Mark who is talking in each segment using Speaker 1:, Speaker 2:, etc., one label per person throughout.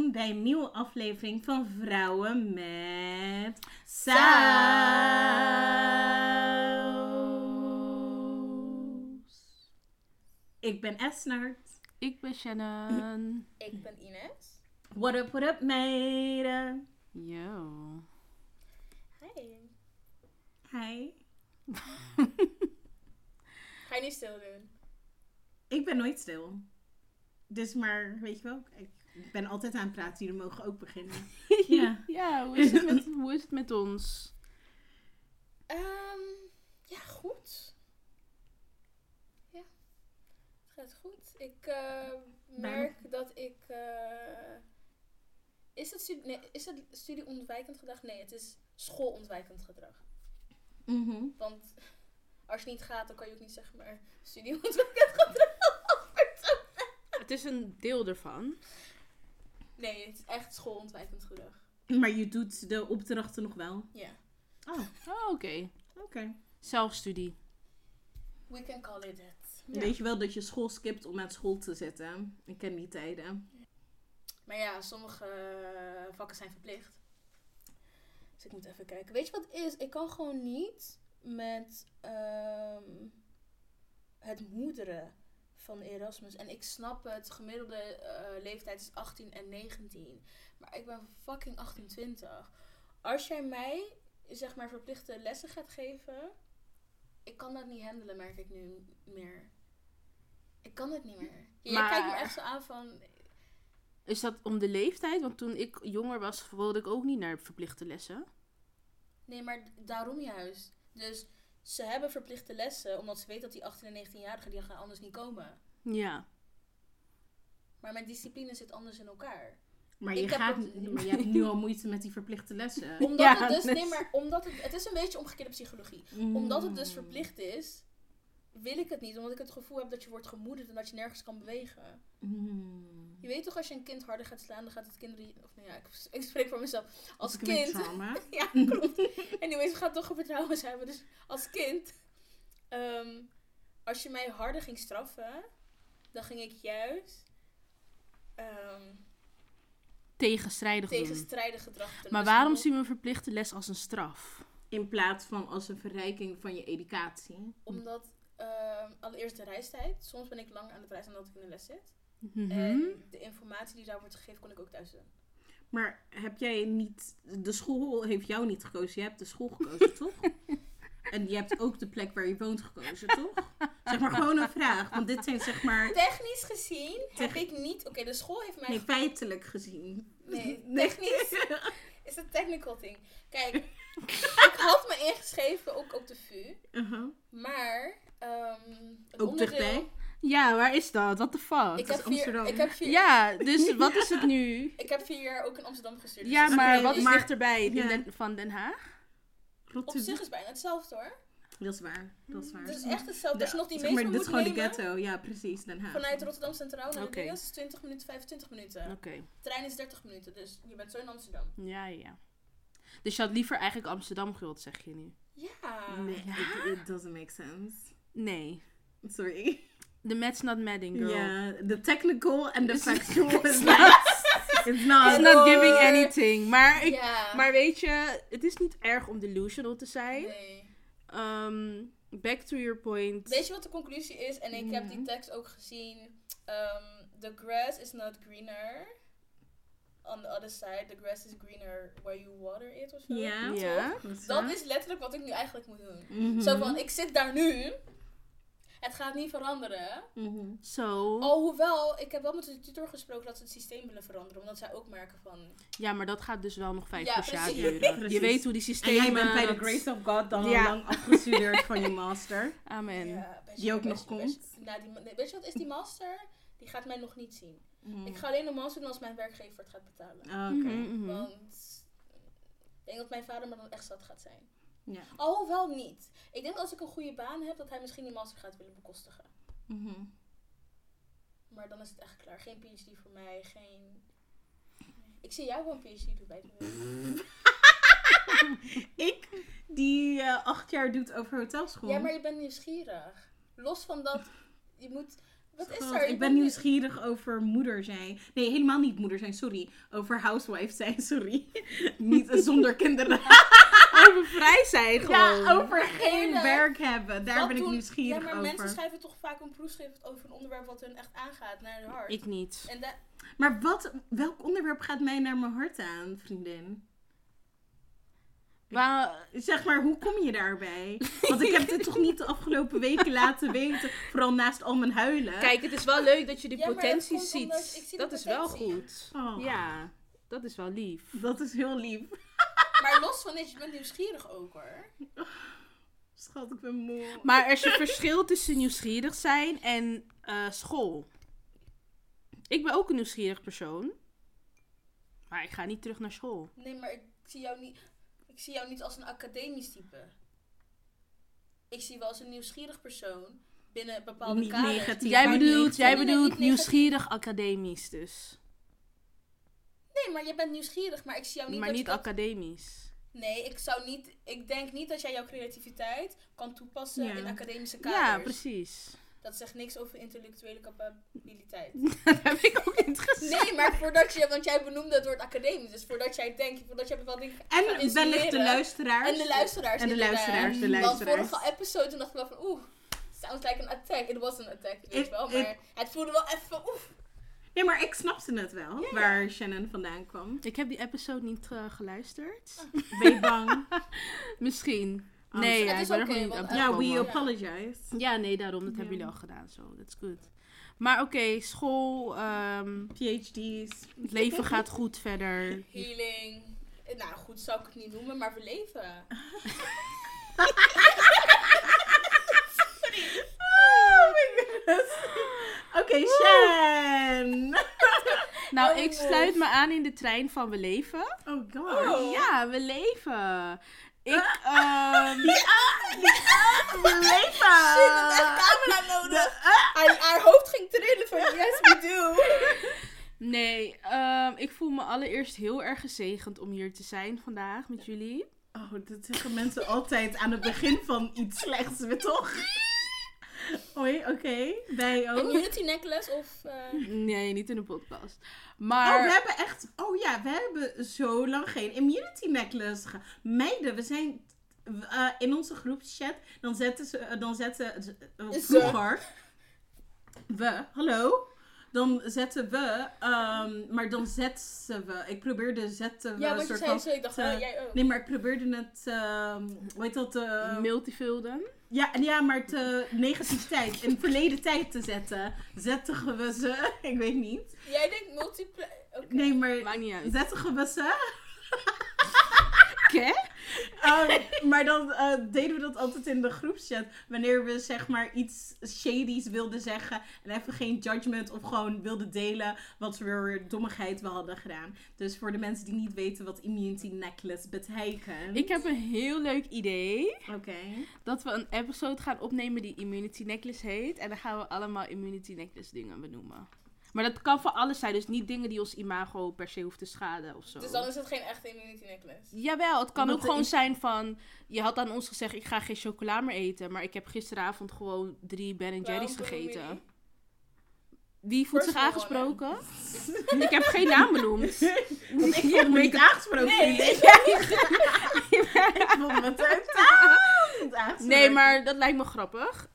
Speaker 1: welkom bij een nieuwe aflevering van Vrouwen met Saus. Ik ben Esnert.
Speaker 2: Ik ben Shannon.
Speaker 3: Ik ben Ines.
Speaker 1: What up, meiden?
Speaker 2: Yo.
Speaker 3: Hi.
Speaker 1: Hi.
Speaker 3: Ga je niet stil doen?
Speaker 1: Ik ben nooit stil. Dus maar, weet je wel, ik ben altijd aan het praten. Jullie mogen ook beginnen. Ja.
Speaker 2: Ja, hoe is het met ons?
Speaker 3: Ja, goed. Ja, het gaat goed. Ik merk dat ik... Is het studie-ontwijkend gedrag? Nee, het is schoolontwijkend gedrag.
Speaker 1: Mhm.
Speaker 3: Want als je niet gaat, dan kan je ook niet zeggen maar studie-ontwijkend gedrag.
Speaker 2: Het is een deel ervan.
Speaker 3: Nee, het is echt schoolontwijkend gedrag.
Speaker 1: Maar je doet de opdrachten nog wel.
Speaker 3: Ja.
Speaker 2: Oh, oké.
Speaker 1: Oké.
Speaker 2: Zelfstudie.
Speaker 3: We can call it that.
Speaker 2: Ja.
Speaker 1: Weet je wel dat je school skipt om aan school te zitten? Ik ken die tijden.
Speaker 3: Maar ja, sommige vakken zijn verplicht. Dus ik moet even kijken. Weet je wat het is? Ik kan gewoon niet met het moederen van Erasmus. En ik snap het, gemiddelde leeftijd is 18 en 19. Maar ik ben fucking 28. Als jij mij, zeg maar, verplichte lessen gaat geven... Ik kan dat niet handelen, merk ik nu meer. Ik kan het niet meer. Jij
Speaker 2: Maar-
Speaker 3: kijkt me echt zo aan van...
Speaker 2: Is dat om de leeftijd? Want toen ik jonger was, wilde ik ook niet naar verplichte lessen.
Speaker 3: Nee, maar daarom juist. Dus ze hebben verplichte lessen, omdat ze weten dat die 18 en 19-jarigen die gaan anders niet komen.
Speaker 2: Ja.
Speaker 3: Maar mijn discipline zit anders in elkaar.
Speaker 1: Maar
Speaker 3: Ik
Speaker 1: je,
Speaker 3: heb
Speaker 1: maar je hebt nu al moeite met die verplichte lessen.
Speaker 3: Omdat
Speaker 2: Ja,
Speaker 3: het dus,
Speaker 2: dus-
Speaker 3: nee, maar omdat het is een beetje omgekeerde psychologie. Omdat het dus verplicht is, wil ik het niet. Omdat ik het gevoel heb dat je wordt gemoederd en dat je nergens kan bewegen.
Speaker 1: Mm.
Speaker 3: Je weet toch, als je een kind harder gaat slaan, dan gaat het kinderen... Of nou ja, ik spreek voor mezelf. Als
Speaker 1: Ik weet
Speaker 3: kind...
Speaker 1: trauma.
Speaker 3: Ja, klopt. Anyways, we gaan toch over trauma's hebben. Dus als kind, als je mij harder ging straffen, dan ging ik juist
Speaker 2: Tegenstrijdig doen.
Speaker 3: tegenstrijdig gedrag vertonen.
Speaker 2: Maar
Speaker 3: Dus
Speaker 2: waarom
Speaker 3: nog-
Speaker 2: zien we een verplichte les als een straf?
Speaker 1: In plaats van als een verrijking van je educatie.
Speaker 3: Omdat allereerst de reistijd. Soms ben ik lang aan het reizen omdat ik in de les zit.
Speaker 2: Mhm.
Speaker 3: En de informatie die daar wordt gegeven, kon ik ook thuis doen.
Speaker 1: Maar heb jij niet... De school heeft jou niet gekozen. Je hebt de school gekozen, toch? En je hebt ook de plek waar je woont gekozen, toch? Zeg maar gewoon een vraag. Want dit zijn zeg maar...
Speaker 3: Technisch gezien heb ik niet... Oké, de school heeft mij...
Speaker 1: Nee, feitelijk gezien.
Speaker 3: Nee, technisch is het technical thing. Kijk, ik had me ingeschreven ook op de VU.
Speaker 1: Uh-huh.
Speaker 3: Maar het
Speaker 1: Ook
Speaker 3: onderdeel...
Speaker 1: dichtbij?
Speaker 2: Ja, waar is dat? What the fuck?
Speaker 3: Ik
Speaker 1: Dat
Speaker 3: heb
Speaker 1: is Amsterdam.
Speaker 2: Ja, dus wat is het nu?
Speaker 3: Ik heb 4 jaar ook in Amsterdam gestudeerd.
Speaker 2: Ja,
Speaker 3: dus
Speaker 2: maar
Speaker 1: Oké,
Speaker 2: wat is
Speaker 1: maar-
Speaker 2: dichterbij?
Speaker 1: ja.
Speaker 2: Van Den Haag?
Speaker 3: op zich is bijna hetzelfde hoor.
Speaker 1: Dat is waar. Dat is waar.
Speaker 3: Het is echt hetzelfde. Als je nog die
Speaker 1: Zeg
Speaker 3: metro
Speaker 1: maar, dit is
Speaker 3: moet
Speaker 1: gewoon de
Speaker 3: nemen,
Speaker 1: ghetto. Ja, precies. Den Haag.
Speaker 3: vanuit Rotterdam Centraal naar de
Speaker 2: Oké.
Speaker 3: dingen is 20 minuten, 25 minuten.
Speaker 2: Oké.
Speaker 3: De trein is 30 minuten, dus je bent zo in Amsterdam.
Speaker 2: Ja. Dus je had liever eigenlijk Amsterdam gewild, zeg je nu?
Speaker 3: Ja.
Speaker 1: Nee, it doesn't make sense.
Speaker 2: Nee.
Speaker 1: Sorry.
Speaker 2: The Mets not madding, girl.
Speaker 1: Ja, the technical and the factual is
Speaker 2: It's
Speaker 1: not. It's not.
Speaker 2: It's not giving anything. Maar,
Speaker 3: Ja.
Speaker 2: maar weet je, het is niet erg om delusional te zijn.
Speaker 3: Nee.
Speaker 2: Back to your point.
Speaker 3: Weet je wat de conclusie is? En ik heb
Speaker 1: Mhm.
Speaker 3: die tekst ook gezien. The grass is not greener on the other side. The grass is greener where you water it of zo.
Speaker 1: Ja.
Speaker 2: Ja.
Speaker 3: Dat is letterlijk wat ik nu eigenlijk moet doen.
Speaker 1: Mhm.
Speaker 3: Zo van, ik zit daar nu. Het gaat niet veranderen.
Speaker 1: Mhm.
Speaker 2: Zo.
Speaker 3: Alhoewel, ik heb wel met de tutor gesproken dat ze het systeem willen veranderen. Omdat zij ook merken van...
Speaker 2: Ja, maar dat gaat dus wel nog 5
Speaker 3: Ja,
Speaker 2: jaar
Speaker 3: precies.
Speaker 2: duren.
Speaker 1: Precies.
Speaker 2: Je weet hoe die
Speaker 1: En
Speaker 2: systemen...
Speaker 1: jij bent bij de
Speaker 2: dat-
Speaker 1: grace of God dan al
Speaker 2: Ja.
Speaker 1: lang afgestudeerd van je master.
Speaker 2: Amen.
Speaker 3: Ja, best-
Speaker 1: Die ook
Speaker 3: best-
Speaker 1: nog komt?
Speaker 3: best- nou, nee, weet je wat is die master? Die gaat mij nog niet zien.
Speaker 1: Mhm.
Speaker 3: Ik ga alleen een master doen als mijn werkgever het gaat betalen.
Speaker 1: Oké.
Speaker 2: Mhm, mhm.
Speaker 3: Want ik denk dat mijn vader me dan echt zat gaat zijn.
Speaker 1: Ja.
Speaker 3: Alhoewel niet. Ik denk dat als ik een goede baan heb, dat hij misschien die master gaat willen bekostigen.
Speaker 1: Mhm.
Speaker 3: Maar dan is het echt klaar. Geen PhD voor mij, geen... Ik zie jou gewoon een PhD doen bij de wereld.
Speaker 1: Ik, die 8 jaar doet over hotelschool.
Speaker 3: Ja, maar je bent nieuwsgierig. Los van dat, je moet... Wat is
Speaker 1: Schat,
Speaker 3: er?
Speaker 1: ik ben nieuwsgierig over moeder zijn. Nee, helemaal niet moeder zijn, sorry. Over housewife zijn, sorry. Niet zonder kinderen.
Speaker 2: Over vrij zijn gewoon.
Speaker 1: Ja, over geen
Speaker 3: Eerlijk.
Speaker 1: werk hebben. Daar
Speaker 3: Wat
Speaker 1: ben ik
Speaker 3: doen-
Speaker 1: nieuwsgierig
Speaker 3: Ja, maar
Speaker 1: over.
Speaker 3: mensen schrijven toch vaak een proefschrift over een onderwerp wat hun echt aangaat naar hun hart.
Speaker 2: Ik niet.
Speaker 3: En da-
Speaker 1: Maar welk onderwerp gaat mij naar mijn hart aan, vriendin?
Speaker 2: Maar,
Speaker 1: Zeg maar, hoe kom je daarbij? Want ik heb dit toch niet de afgelopen weken laten weten. Vooral naast al mijn huilen.
Speaker 2: kijk, het is wel leuk dat je die
Speaker 3: Ja, maar dat
Speaker 2: potentie
Speaker 3: komt omdat ik
Speaker 2: ziet.
Speaker 3: zie
Speaker 2: Dat
Speaker 3: de
Speaker 2: is wel
Speaker 3: potentie.
Speaker 2: goed.
Speaker 1: Oh,
Speaker 2: Ja, dat is wel lief.
Speaker 1: Dat is heel lief.
Speaker 3: Maar los van dit, je bent nieuwsgierig ook hoor.
Speaker 1: Schat, ik ben moe.
Speaker 2: Maar er is een verschil tussen nieuwsgierig zijn en school. Ik ben ook een nieuwsgierig persoon. Maar ik ga niet terug naar school.
Speaker 3: Nee, maar ik zie jou niet als een academisch type. Ik zie wel als een nieuwsgierig persoon binnen bepaalde
Speaker 1: Niet
Speaker 3: kaders.
Speaker 1: negatief.
Speaker 2: Jij
Speaker 1: maar
Speaker 2: bedoelt,
Speaker 3: Nee, niet negatief.
Speaker 2: nieuwsgierig academisch dus.
Speaker 3: Nee, maar jij bent nieuwsgierig, maar ik zie jou niet
Speaker 2: Maar
Speaker 3: dat
Speaker 2: niet
Speaker 3: je dat-
Speaker 2: academisch.
Speaker 3: Nee, ik denk niet dat jij jouw creativiteit kan toepassen
Speaker 1: Ja.
Speaker 3: in academische kaders.
Speaker 2: Ja, precies.
Speaker 3: Dat zegt niks over intellectuele capabiliteit.
Speaker 2: Dat heb ik ook niet gezegd.
Speaker 3: Nee, maar want jij benoemde het woord academisch. Dus voordat jij bepaalde dingen gaat
Speaker 1: En wellicht de
Speaker 3: insinueren.
Speaker 1: luisteraars.
Speaker 3: En de luisteraars.
Speaker 1: En de
Speaker 3: inderdaad.
Speaker 1: luisteraars, de
Speaker 3: Want
Speaker 1: luisteraars.
Speaker 3: vorige episode toen dacht ik wel van sounds like an attack. It was an attack, weet
Speaker 1: It-
Speaker 3: wel.
Speaker 1: it-
Speaker 3: Maar het voelde wel even van
Speaker 1: Nee, maar ik snapte het wel,
Speaker 3: Ja.
Speaker 1: waar Shannon vandaan kwam.
Speaker 2: Ik heb die episode niet geluisterd.
Speaker 1: Ben je bang?
Speaker 2: Misschien.
Speaker 1: Oh,
Speaker 2: Nee,
Speaker 3: het
Speaker 2: ja,
Speaker 3: is
Speaker 2: ik ben er
Speaker 3: oké,
Speaker 2: gewoon niet
Speaker 3: want-
Speaker 2: aan
Speaker 1: Ja,
Speaker 2: toe
Speaker 1: we
Speaker 2: gekomen.
Speaker 1: apologize.
Speaker 2: Ja, nee, daarom. Dat
Speaker 1: Ja.
Speaker 2: hebben jullie al gedaan. Zo, that's good. Maar oké, school,
Speaker 1: PhD's.
Speaker 2: het leven gaat goed verder.
Speaker 3: healing. Nou, goed zou ik het niet noemen, maar we leven.
Speaker 1: Oh my goodness. Oké, Shan.
Speaker 2: Nou,
Speaker 3: Oh,
Speaker 2: ik sluit me aan in de trein van we leven.
Speaker 1: Oh god.
Speaker 3: Oh.
Speaker 2: Ja, we leven. Ik,
Speaker 1: We leven.
Speaker 3: Shit, dat is echt camera nodig. Haar hoofd ging trillen van yes we do.
Speaker 2: nee, ik voel me allereerst heel erg gezegend om hier te zijn vandaag met jullie.
Speaker 1: Oh, dat zeggen mensen altijd aan het begin van iets slechts, weet toch? Hoi, oké. Wij ook.
Speaker 3: Een Unity necklace of...
Speaker 2: Nee, niet in de podcast.
Speaker 1: Oh,
Speaker 2: Maar
Speaker 1: we hebben echt... Oh ja, we hebben zo lang geen immunity necklace gehad. Meiden, we zijn... in onze groepschat, dan zetten ze... vroeger... We, hallo? Dan zetten we... maar dan zetten we... Ik probeerde zetten we...
Speaker 3: Ja, want je
Speaker 1: soort
Speaker 3: zei
Speaker 1: van
Speaker 3: zo, ik dacht, jij ook.
Speaker 1: Nee, maar ik probeerde het... hoe heet dat?
Speaker 2: multivulden.
Speaker 1: Ja, maar negativiteit. In verleden tijd te zetten. Zettigen we ze? Ik weet niet.
Speaker 3: Jij denkt multiple... Oké.
Speaker 1: Nee, maar
Speaker 2: Maakt niet uit.
Speaker 1: zettigen we ze?
Speaker 2: Oké.
Speaker 1: Maar dan deden we dat altijd in de groepschat. Wanneer we zeg maar iets shady's wilden zeggen. En even geen judgment of gewoon wilden delen wat voor dommigheid we hadden gedaan. Dus voor de mensen die niet weten wat immunity necklace betekent.
Speaker 2: Ik heb een heel leuk idee.
Speaker 1: Oké.
Speaker 2: Dat we een episode gaan opnemen die Immunity Necklace heet. En dan gaan we allemaal Immunity Necklace dingen benoemen. Maar dat kan voor alles zijn. Dus niet dingen die ons imago per se hoeft te schaden of zo.
Speaker 3: Dus dan is het geen echte immunity necklace.
Speaker 2: Jawel, het kan
Speaker 1: Omdat
Speaker 2: ook
Speaker 1: de
Speaker 2: gewoon
Speaker 1: in-
Speaker 2: zijn van... Je had aan ons gezegd, ik ga geen chocola meer eten. Maar ik heb gisteravond gewoon 3 Ben
Speaker 3: Waarom
Speaker 2: Jerry's
Speaker 3: benoem je
Speaker 2: gegeten.
Speaker 3: die?
Speaker 2: Wie voelt zich
Speaker 3: Personal
Speaker 2: aangesproken? Ik heb geen naam benoemd.
Speaker 1: Want ik voelde me niet aangesproken.
Speaker 3: Nee,
Speaker 1: Nee, ik voelde me totaal niet aangesproken.
Speaker 2: Nee, maar dat lijkt me grappig.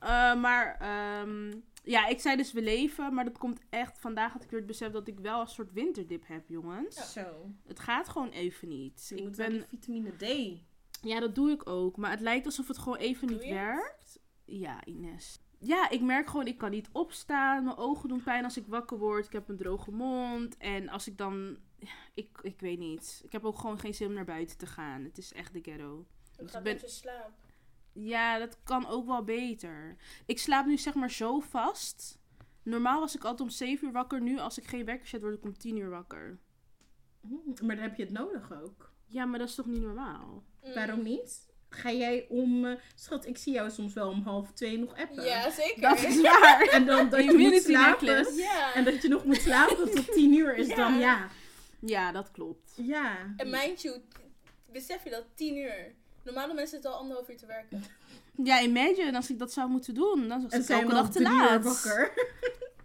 Speaker 2: Ja, ik zei dus we leven. Maar dat komt echt... Vandaag had ik weer het besef dat ik wel een soort winterdip heb, jongens.
Speaker 1: Zo.
Speaker 2: Het gaat gewoon even niet.
Speaker 1: Je
Speaker 2: Ik
Speaker 1: moet naar
Speaker 2: ben...
Speaker 1: die vitamine D.
Speaker 2: Ja, dat doe ik ook. Maar het lijkt alsof het gewoon even
Speaker 3: Doe
Speaker 2: niet
Speaker 3: je het?
Speaker 2: werkt. Ja, Ines. Ja, ik merk gewoon, ik kan niet opstaan. Mijn ogen doen pijn als ik wakker word. Ik heb een droge mond. En als ik dan... Ik weet niet. Ik heb ook gewoon geen zin om naar buiten te gaan. Het is echt de ghetto.
Speaker 3: Het
Speaker 2: Dus
Speaker 3: gaat
Speaker 2: ik ben-
Speaker 3: met je slaap.
Speaker 2: Ja, dat kan ook wel beter. Ik slaap nu zeg maar zo vast. Normaal was ik altijd om 7 uur wakker. Nu als ik geen wekker zet, word ik om 10 uur wakker.
Speaker 1: Maar dan heb je het nodig ook.
Speaker 2: Ja, maar dat is toch niet normaal?
Speaker 1: Waarom niet? Ga jij om... schat, ik zie jou soms wel om 1:30 nog appen.
Speaker 3: Ja, zeker.
Speaker 2: Dat is waar.
Speaker 1: En dan dat je moet
Speaker 2: Immunity
Speaker 1: slapen.
Speaker 2: necklace.
Speaker 3: Ja.
Speaker 1: En dat je nog moet slapen tot 10 uur is
Speaker 3: Ja.
Speaker 1: dan ja.
Speaker 2: Ja, dat klopt.
Speaker 1: Ja.
Speaker 3: En mind you, besef je dat 10 uur. Normale mensen zitten al 1,5 uur te werken.
Speaker 2: Ja, imagine als ik dat zou moeten doen. Dan was
Speaker 1: En
Speaker 2: ik
Speaker 1: zijn
Speaker 2: elke
Speaker 1: we
Speaker 2: dag
Speaker 1: al
Speaker 2: te
Speaker 1: 3 uur
Speaker 2: laat.
Speaker 1: wakker.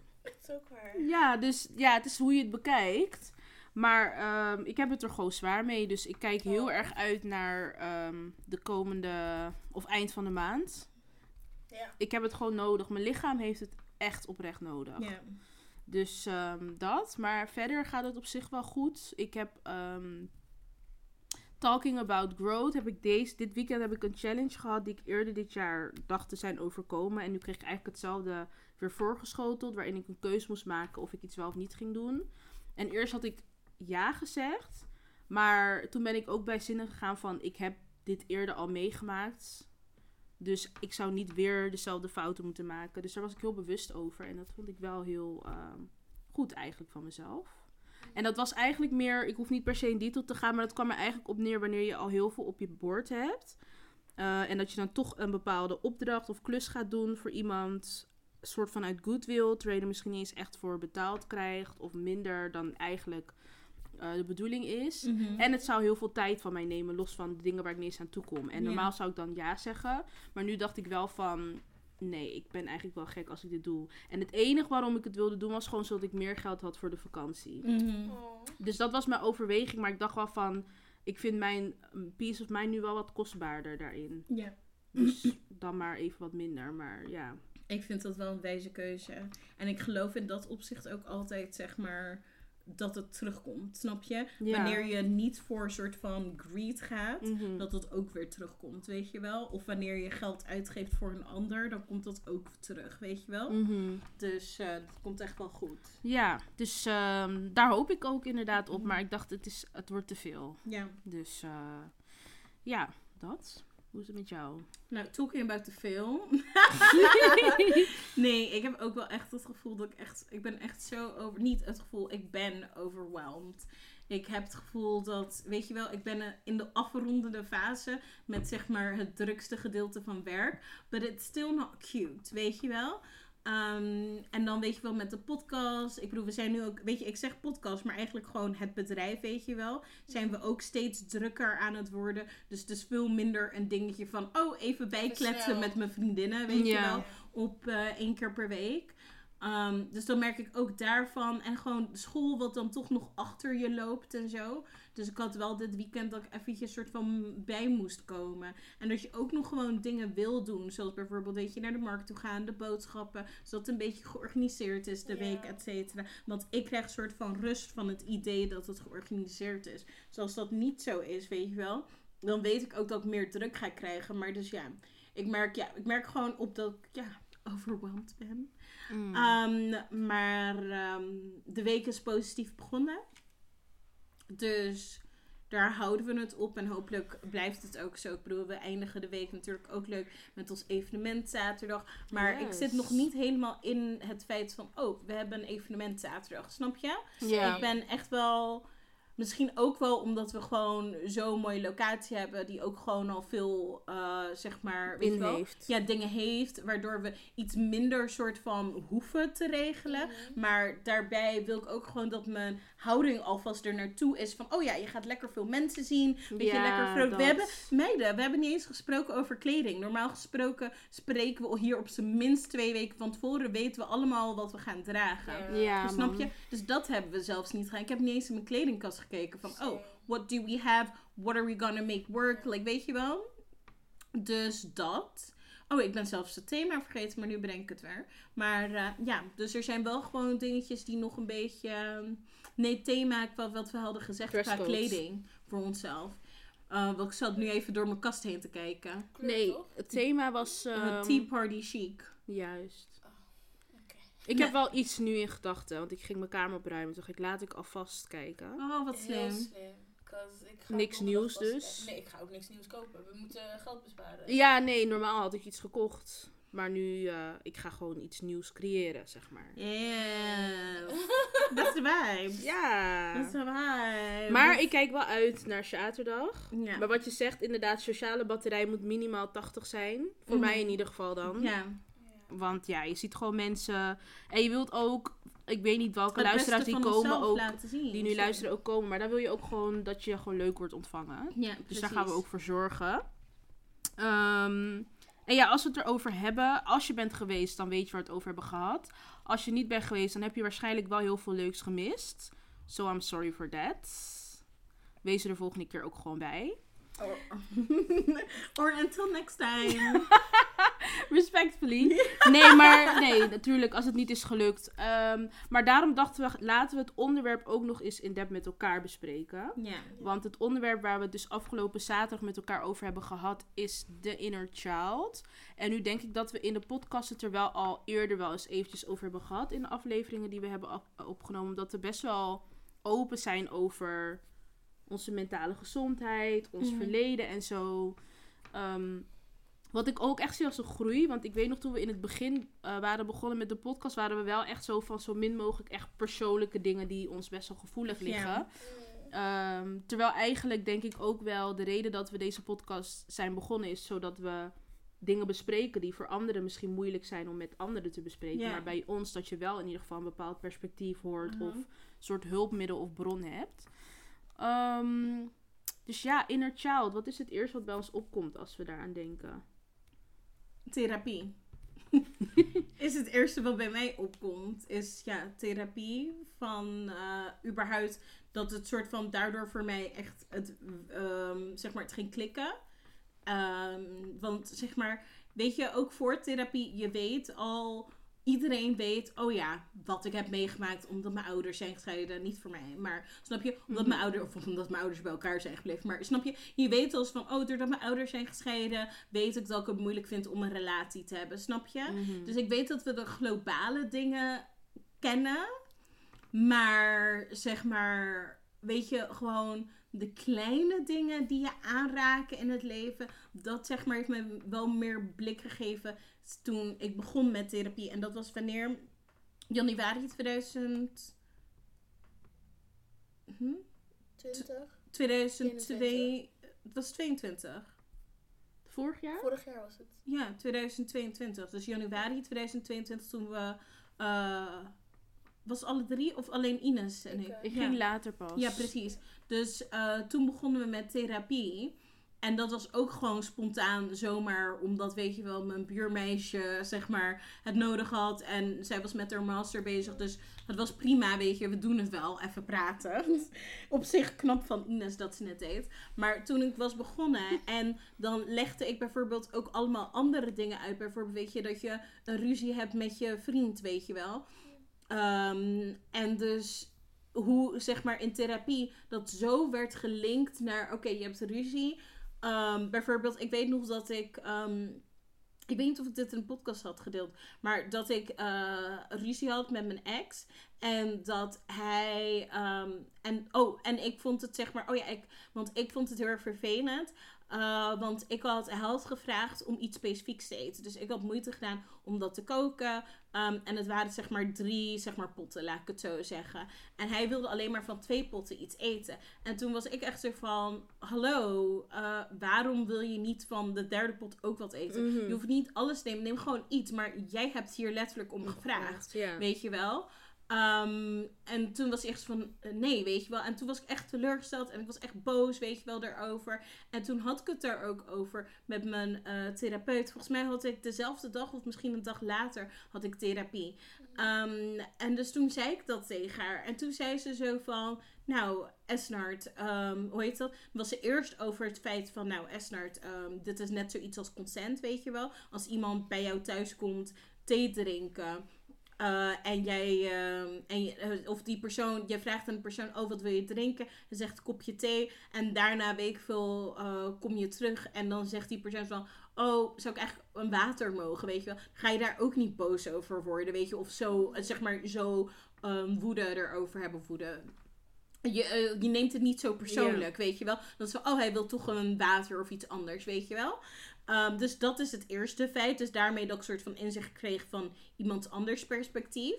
Speaker 3: is ook waar.
Speaker 2: Ja, dus ja, het is hoe je het bekijkt. Maar ik heb het er gewoon zwaar mee. Dus ik kijk heel erg uit naar de komende, of eind van de maand.
Speaker 3: Ja.
Speaker 2: Ik heb het gewoon nodig. Mijn lichaam heeft het echt oprecht nodig.
Speaker 1: Ja.
Speaker 2: Dus dat. Maar verder gaat het op zich wel goed. Ik heb Talking About Growth. Dit weekend heb ik een challenge gehad die ik eerder dit jaar dacht te zijn overkomen. En nu kreeg ik eigenlijk hetzelfde weer voorgeschoteld. Waarin ik een keuze moest maken of ik iets wel of niet ging doen. En eerst had ik ja gezegd. Maar toen ben ik ook bij zinnen gegaan van ik heb dit eerder al meegemaakt. Dus ik zou niet weer dezelfde fouten moeten maken. Dus daar was ik heel bewust over. En dat vond ik wel heel goed eigenlijk van mezelf. En dat was eigenlijk meer, ik hoef niet per se in detail te gaan. Maar dat kwam er eigenlijk op neer wanneer je al heel veel op je bord hebt. En dat je dan toch een bepaalde opdracht of klus gaat doen voor iemand. Een soort van uit goodwill. Terwijl je er misschien niet eens echt voor betaald krijgt. Of minder dan eigenlijk de bedoeling is.
Speaker 1: Mhm.
Speaker 2: En het zou heel veel tijd van mij nemen, los van de dingen waar ik niet eens aan toe kom. En
Speaker 1: Ja.
Speaker 2: normaal zou ik dan ja zeggen. Maar nu dacht ik wel van, nee, ik ben eigenlijk wel gek als ik dit doe. En het enige waarom ik het wilde doen was gewoon zodat ik meer geld had voor de vakantie.
Speaker 1: Mhm.
Speaker 3: Oh.
Speaker 2: Dus dat was mijn overweging. Maar ik dacht wel van, ik vind mijn peace of mind nu wel wat kostbaarder daarin.
Speaker 1: Ja.
Speaker 2: Dus dan maar even wat minder. Maar ja.
Speaker 1: Ik vind dat wel een wijze keuze. En ik geloof in dat opzicht ook altijd, zeg maar, dat het terugkomt. Snap je?
Speaker 2: Ja.
Speaker 1: Wanneer je niet voor een soort van greed gaat,
Speaker 2: Mhm.
Speaker 1: dat het ook weer terugkomt, weet je wel? Of wanneer je geld uitgeeft voor een ander, dan komt dat ook terug, weet je wel?
Speaker 2: Mhm.
Speaker 1: Dus dat komt echt wel goed.
Speaker 2: Ja, dus daar hoop ik ook inderdaad op. Maar ik dacht, het wordt te veel.
Speaker 1: Ja.
Speaker 2: Dus ja, dat. Hoe is het met jou?
Speaker 1: Nou, talking about the film. Nee, ik heb ook wel echt het gevoel dat ik ben echt zo over... Niet het gevoel, ik ben overwhelmed. Ik heb het gevoel dat, weet je wel, ik ben in de afrondende fase met zeg maar het drukste gedeelte van werk. But it's still not cute, weet je wel. En dan weet je wel met de podcast. Ik bedoel, we zijn nu ook, weet je, ik zeg podcast, maar eigenlijk gewoon het bedrijf, weet je wel. Zijn we ook steeds drukker aan het worden. Dus het is veel minder een dingetje van, oh, even bijkletsen
Speaker 3: snel.
Speaker 1: met mijn vriendinnen, weet je
Speaker 2: Ja.
Speaker 1: wel. Op 1 keer per week. Dus dan merk ik ook daarvan. En gewoon school wat dan toch nog achter je loopt en zo. Dus ik had wel dit weekend dat ik eventjes soort van bij moest komen. En dat je ook nog gewoon dingen wil doen. Zoals bijvoorbeeld, weet je, naar de markt toe gaan, de boodschappen. Zodat het een beetje georganiseerd is de
Speaker 3: Ja.
Speaker 1: week, et cetera. Want ik krijg een soort van rust van het idee dat het georganiseerd is. Dus als dat niet zo is, weet je wel. Dan weet ik ook dat ik meer druk ga krijgen. Maar dus ja, ik merk gewoon op dat ik overwhelmed ben. Maar de week is positief begonnen. Dus daar houden we het op. En hopelijk blijft het ook zo. Ik bedoel, we eindigen de week natuurlijk ook leuk met ons evenement zaterdag. Maar ik
Speaker 2: Yes.
Speaker 1: zit nog niet helemaal in het feit van, oh, we hebben een evenement zaterdag. Snap je?
Speaker 2: Ja.
Speaker 1: Ik ben echt wel... Misschien ook wel omdat we gewoon zo'n mooie locatie hebben. Die ook gewoon al veel, zeg maar, weet je wel,
Speaker 2: heeft.
Speaker 1: ja, dingen heeft. Waardoor we iets minder soort van hoeven te regelen.
Speaker 3: Mhm.
Speaker 1: Maar daarbij wil ik ook gewoon dat mijn houding alvast er naartoe is. Van, oh ja, je gaat lekker veel mensen zien. Weet je, lekker vrolijk. We hebben niet eens gesproken over kleding. Normaal gesproken spreken we hier op zijn minst 2 weken van tevoren. Weten we allemaal wat we gaan dragen.
Speaker 2: Ja,
Speaker 1: Dus snap
Speaker 2: man.
Speaker 1: je? Dus dat hebben we zelfs niet gedaan. Ik heb niet eens in mijn kledingkast gekeken van,
Speaker 3: Same.
Speaker 1: oh, what do we have? What are we gonna make work? Like, weet je wel? Dus dat. Oh, ik ben zelfs het thema vergeten, maar nu bedenk ik het weer. Maar ja, dus er zijn wel gewoon dingetjes die nog een beetje... nee, thema, wat we hadden gezegd qua
Speaker 2: Dresscode.
Speaker 1: kleding voor onszelf. Want ik zat nu even door mijn kast heen te kijken.
Speaker 3: Kleur,
Speaker 2: Nee,
Speaker 3: toch?
Speaker 2: het thema was...
Speaker 1: Tea Party chic.
Speaker 2: Juist.
Speaker 3: Oké.
Speaker 2: Ik heb wel iets nu in gedachten, want ik ging mijn kamer opruimen. Toen dacht ik, laat ik alvast kijken.
Speaker 1: Oh, wat
Speaker 3: Heel
Speaker 1: slim.
Speaker 3: slim. 'Cause ik ga
Speaker 2: Niks
Speaker 3: donderdag
Speaker 2: nieuws
Speaker 3: pas
Speaker 2: dus?
Speaker 3: kijken. Nee, ik ga ook niks nieuws kopen. We moeten geld besparen.
Speaker 2: Ja, nee, normaal had ik iets gekocht. Maar nu, ik ga gewoon iets nieuws creëren, zeg maar.
Speaker 1: Yeah. That's the vibe.
Speaker 2: Ja.
Speaker 1: That's the vibe.
Speaker 2: Maar ik kijk wel uit naar zaterdag.
Speaker 1: Ja.
Speaker 2: Maar wat je zegt, inderdaad, sociale batterij moet minimaal 80 zijn. Voor
Speaker 1: Mhm.
Speaker 2: mij in ieder geval dan.
Speaker 1: Ja.
Speaker 2: Want ja, je ziet gewoon mensen... En je wilt ook... Ik weet niet welke
Speaker 1: Het
Speaker 2: luisteraars
Speaker 1: beste
Speaker 2: die
Speaker 1: van
Speaker 2: komen
Speaker 1: onszelf
Speaker 2: ook...
Speaker 1: laten zien.
Speaker 2: Die nu luisteren ook komen. Maar dan wil je ook gewoon dat je gewoon leuk wordt ontvangen.
Speaker 1: Ja,
Speaker 2: Dus daar gaan we ook voor zorgen. En ja, als we het erover hebben, als je bent geweest, dan weet je waar we het over hebben gehad. Als je niet bent geweest, dan heb je waarschijnlijk wel heel veel leuks gemist. So I'm sorry for that. Wees er de volgende keer ook gewoon bij.
Speaker 1: Or until next time.
Speaker 2: Respectfully. Nee, natuurlijk, als het niet is gelukt. Maar daarom dachten we, laten we het onderwerp ook nog eens in depth met elkaar bespreken.
Speaker 1: Ja.
Speaker 2: Want het onderwerp waar we het dus afgelopen zaterdag met elkaar over hebben gehad, is de inner child. En nu denk ik dat we in de podcast het er wel al eerder wel eens eventjes over hebben gehad. In de afleveringen die we hebben opgenomen. Dat we best wel open zijn over onze mentale gezondheid, ons verleden en zo. Wat ik ook echt zie als een groei. Want ik weet nog, toen we in het begin waren begonnen met de podcast, waren we wel echt zo van zo min mogelijk echt persoonlijke dingen die ons best wel gevoelig liggen. Ja. Terwijl eigenlijk denk ik ook wel de reden dat we deze podcast zijn begonnen is zodat we dingen bespreken die voor anderen misschien moeilijk zijn om met anderen te bespreken. Ja. Maar bij ons dat je wel in ieder geval een bepaald perspectief hoort of een soort hulpmiddel of bron hebt. Dus ja, inner child. Wat is het eerste wat bij ons opkomt als we daaraan denken?
Speaker 1: Therapie. Is het eerste wat bij mij opkomt. Is ja, therapie. Van überhaupt dat het soort van daardoor voor mij echt het, zeg maar, het ging klikken. Want zeg maar, weet je, ook voor therapie, je weet al, iedereen weet, oh ja, wat ik heb meegemaakt omdat mijn ouders zijn gescheiden. Niet voor mij, maar snap je, omdat mijn ouders bij elkaar zijn gebleven. Maar snap je, je weet als van, oh, doordat mijn ouders zijn gescheiden, weet ik dat ik het moeilijk vind om een relatie te hebben, snap je? Mm-hmm. Dus ik weet dat we de globale dingen kennen, maar zeg maar, weet je, gewoon de kleine dingen die je aanraken in het leven, dat zeg maar heeft me wel meer blik gegeven toen ik begon met therapie. En dat was wanneer? Januari 2002. Het was 22.
Speaker 2: Vorig jaar?
Speaker 3: Vorig jaar was het.
Speaker 1: Ja, 2022. Dus januari 2022 toen we... was alle drie of alleen Ines en ik?
Speaker 2: Ik ging later pas.
Speaker 1: Ja, precies. Dus toen begonnen we met therapie. En dat was ook gewoon spontaan zomaar. Omdat, weet je wel, mijn buurmeisje, zeg maar, het nodig had. En zij was met haar master bezig. Dus het was prima, weet je. We doen het wel. Even praten. Op zich knap van Ines dat ze het deed. Maar toen ik was begonnen. En dan legde ik bijvoorbeeld ook allemaal andere dingen uit. Bijvoorbeeld, weet je, dat je een ruzie hebt met je vriend, weet je wel. En dus hoe, zeg maar, in therapie dat zo werd gelinkt naar, oké, je hebt ruzie. Bijvoorbeeld, ik weet nog dat ik weet niet of ik dit in een podcast had gedeeld, maar dat ik ruzie had met mijn ex. En dat hij, en ik vond het, zeg maar, want ik vond het heel erg vervelend. Want hij had gevraagd om iets specifieks te eten. Dus ik had moeite gedaan om dat te koken. En het waren zeg maar 3 zeg maar, potten, laat ik het zo zeggen. En hij wilde alleen maar van 2 potten iets eten. En toen was ik echt zo van, hallo, waarom wil je niet van de 3e pot ook wat eten? Mm-hmm. Je hoeft niet alles te nemen, neem gewoon iets. Maar jij hebt hier letterlijk om gevraagd, weet je wel. En toen was ik echt van, nee, weet je wel. En toen was ik echt teleurgesteld en ik was echt boos, weet je wel, daarover. En toen had ik het daar ook over met mijn therapeut. Volgens mij had ik dezelfde dag of misschien een dag later had ik therapie. En dus toen zei ik dat tegen haar. En toen zei ze zo van, nou, Esnard, hoe heet dat? Was ze eerst over het feit van, nou, Esnard, dit is net zoiets als consent, weet je wel. Als iemand bij jou thuis komt, thee drinken. En jij, of die persoon, jij vraagt aan de persoon, oh, wat wil je drinken? Hij zegt een kopje thee. En daarna, weet ik veel, kom je terug. En dan zegt die persoon van, oh, zou ik eigenlijk een water mogen, weet je wel? Ga je daar ook niet boos over worden, weet je? Of zo, zeg maar, zo woede erover hebben, woede. Je neemt het niet zo persoonlijk, weet je wel? Dat is van, oh, hij wil toch een water of iets anders, weet je wel? Dus dat is het eerste feit. Dus daarmee dat ik soort van inzicht kreeg van iemand anders perspectief.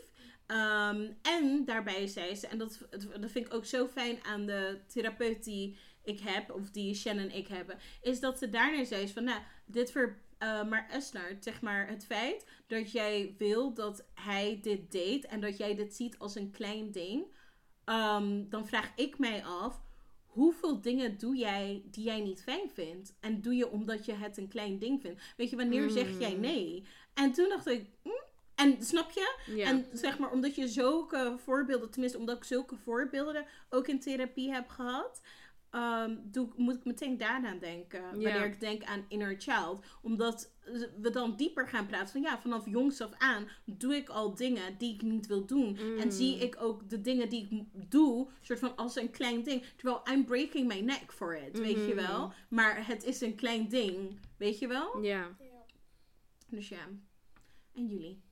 Speaker 1: En daarbij zei ze, en dat vind ik ook zo fijn aan de therapeut die ik heb, of die Shannon en ik hebben, is dat ze daarna zei van, nou, maar Esnard, zeg maar, het feit dat jij wil dat hij dit deed en dat jij dit ziet als een klein ding, dan vraag ik mij af, hoeveel dingen doe jij die jij niet fijn vindt? En doe je omdat je het een klein ding vindt? Weet je, wanneer zeg jij nee? En toen dacht ik, en snap je?
Speaker 2: Ja.
Speaker 1: En zeg maar, omdat je zulke voorbeelden, tenminste omdat ik zulke voorbeelden ook in therapie heb gehad, moet ik meteen daaraan denken. Wanneer ik denk aan inner child. Omdat we dan dieper gaan praten van vanaf jongs af aan doe ik al dingen die ik niet wil doen. En zie ik ook de dingen die ik doe, soort van als een klein ding. Terwijl I'm breaking my neck for it, weet je wel. Maar het is een klein ding, weet je wel.
Speaker 2: Ja.
Speaker 1: Dus ja. En jullie?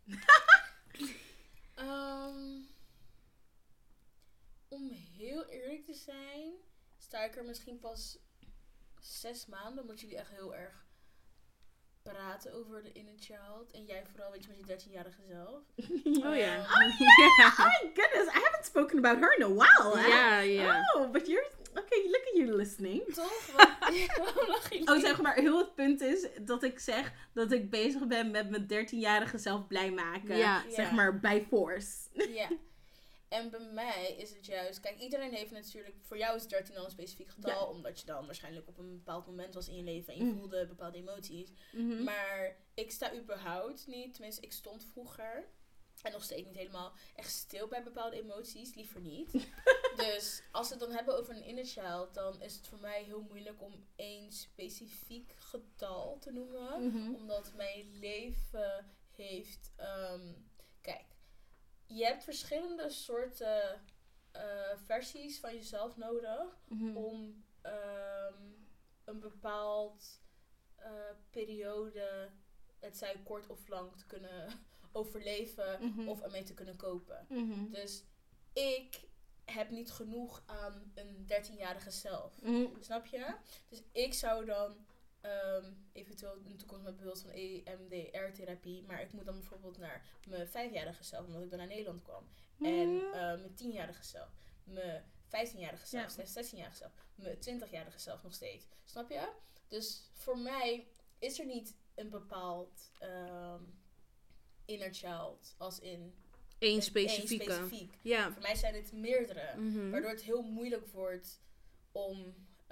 Speaker 3: Om heel eerlijk te zijn, sta ik er misschien pas 6 maanden, omdat jullie echt heel erg praten over de inner child. En jij vooral, weet je, met je 13-jarige zelf.
Speaker 2: Oh ja.
Speaker 1: Oh my goodness, I haven't spoken about her in a while.
Speaker 2: Ja.
Speaker 1: Oh, but you're... Okay, look at you listening.
Speaker 3: Toch? Waarom lach je niet?
Speaker 1: Oh, zeg maar, heel het punt is dat ik zeg dat ik bezig ben met mijn 13-jarige zelf blij maken.
Speaker 2: Ja.
Speaker 1: Zeg maar, by force.
Speaker 3: Ja. En bij mij is het juist... Kijk, iedereen heeft natuurlijk... Voor jou is 13 al een specifiek getal. Omdat je dan waarschijnlijk op een bepaald moment was in je leven. En je voelde bepaalde emoties. Maar ik sta überhaupt niet... Tenminste, ik stond vroeger... En nog steeds niet helemaal echt stil bij bepaalde emoties. Liever niet. Dus als we het dan hebben over een inner child... Dan is het voor mij heel moeilijk om één specifiek getal te noemen. Omdat mijn leven heeft... kijk, je hebt verschillende soorten versies van jezelf nodig. Om een bepaald periode... Het zij kort of lang te kunnen... overleven of ermee te kunnen kopen. Dus ik heb niet genoeg aan een 13-jarige zelf. Snap je? Dus ik zou dan eventueel in de toekomst met behulp van EMDR-therapie, maar ik moet dan bijvoorbeeld naar mijn 5-jarige zelf, omdat ik dan naar Nederland kwam. En mijn 10-jarige zelf, mijn 15-jarige zelf, 16-jarige zelf, mijn 20-jarige zelf nog steeds. Snap je? Dus voor mij is er niet een bepaald... inner child, als in
Speaker 2: Eén specifiek. Ja.
Speaker 3: Voor mij zijn het meerdere, waardoor het heel moeilijk wordt om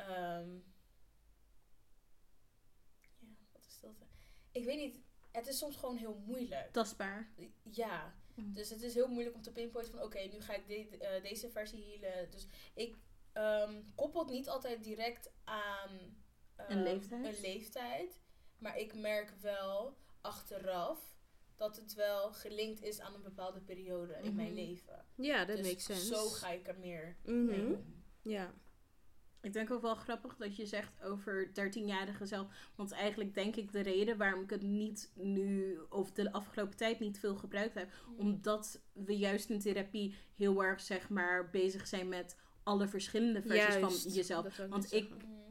Speaker 3: wat is stilte? Ik weet niet, het is soms gewoon heel moeilijk.
Speaker 1: Tastbaar.
Speaker 3: Ja, dus het is heel moeilijk om te pinpointen van oké, nu ga ik deze versie healen. Dus ik koppel het niet altijd direct aan
Speaker 1: een
Speaker 3: leeftijd, maar ik merk wel achteraf dat het wel gelinkt is aan een bepaalde periode in mijn leven.
Speaker 2: Ja, dat
Speaker 3: dus
Speaker 2: makes sense.
Speaker 3: Zo ga ik er meer mee.
Speaker 2: Ja.
Speaker 1: Ik denk ook wel grappig dat je zegt over 13-jarige zelf. Want eigenlijk denk ik de reden waarom ik het niet nu of de afgelopen tijd niet veel gebruikt heb. Omdat we juist in therapie heel erg zeg maar bezig zijn met alle verschillende versies van jezelf. Want ik...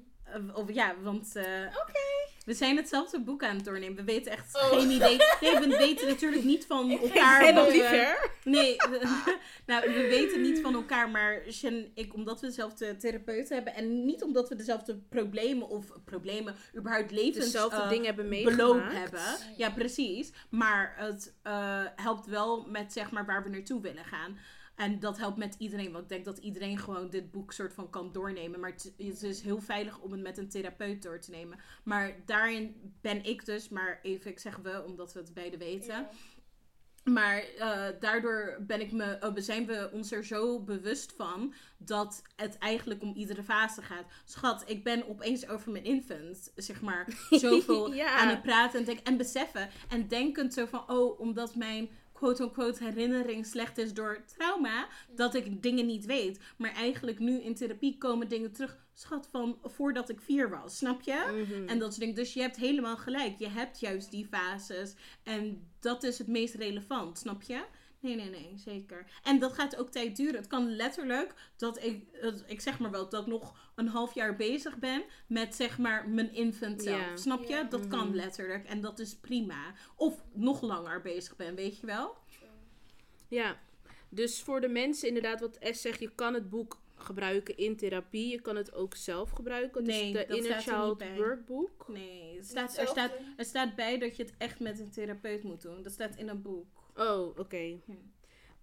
Speaker 1: we zijn hetzelfde boek aan het doornemen. We weten echt geen idee. Nee, we weten natuurlijk niet van elkaar.
Speaker 2: Helemaal niet ver.
Speaker 1: Nee, we weten niet van elkaar. Maar Shen en ik, omdat we dezelfde therapeut hebben. En niet omdat we dezelfde problemen, überhaupt
Speaker 2: dezelfde dingen hebben
Speaker 1: beloop
Speaker 2: meegemaakt.
Speaker 1: hebben. Ja, precies. Maar het helpt wel met zeg maar waar we naartoe willen gaan. En dat helpt met iedereen. Want ik denk dat iedereen gewoon dit boek soort van kan doornemen. Maar het is heel veilig om het met een therapeut door te nemen. Maar daarin ben ik dus, maar even ik zeg we, omdat we het beide weten. Ja. Maar daardoor zijn we ons er zo bewust van dat het eigenlijk om iedere fase gaat. Schat, ik ben opeens over mijn infant, zeg maar, zoveel aan het praten en beseffen. En denkend zo van, omdat mijn quote-unquote herinnering slecht is door trauma, dat ik dingen niet weet. Maar eigenlijk nu in therapie komen dingen terug, schat, van voordat ik 4 was. Snap je? En dat soort dingen. Dus je hebt helemaal gelijk. Je hebt juist die fases. En dat is het meest relevant. Snap je? Nee, zeker. En dat gaat ook tijd duren. Het kan letterlijk dat ik zeg maar wel, dat ik nog een half jaar bezig ben met zeg maar mijn infant zelf.
Speaker 2: Ja.
Speaker 1: Snap je? Ja. Dat kan letterlijk. En dat is prima. Of nog langer bezig ben, weet je wel?
Speaker 2: Ja. Dus voor de mensen inderdaad, wat S zegt, je kan het boek gebruiken in therapie. Je kan het ook zelf gebruiken. Het is de Inner Child Workbook.
Speaker 1: Nee, er staat bij dat je het echt met een therapeut moet doen. Dat staat in een boek.
Speaker 2: Oh, oké.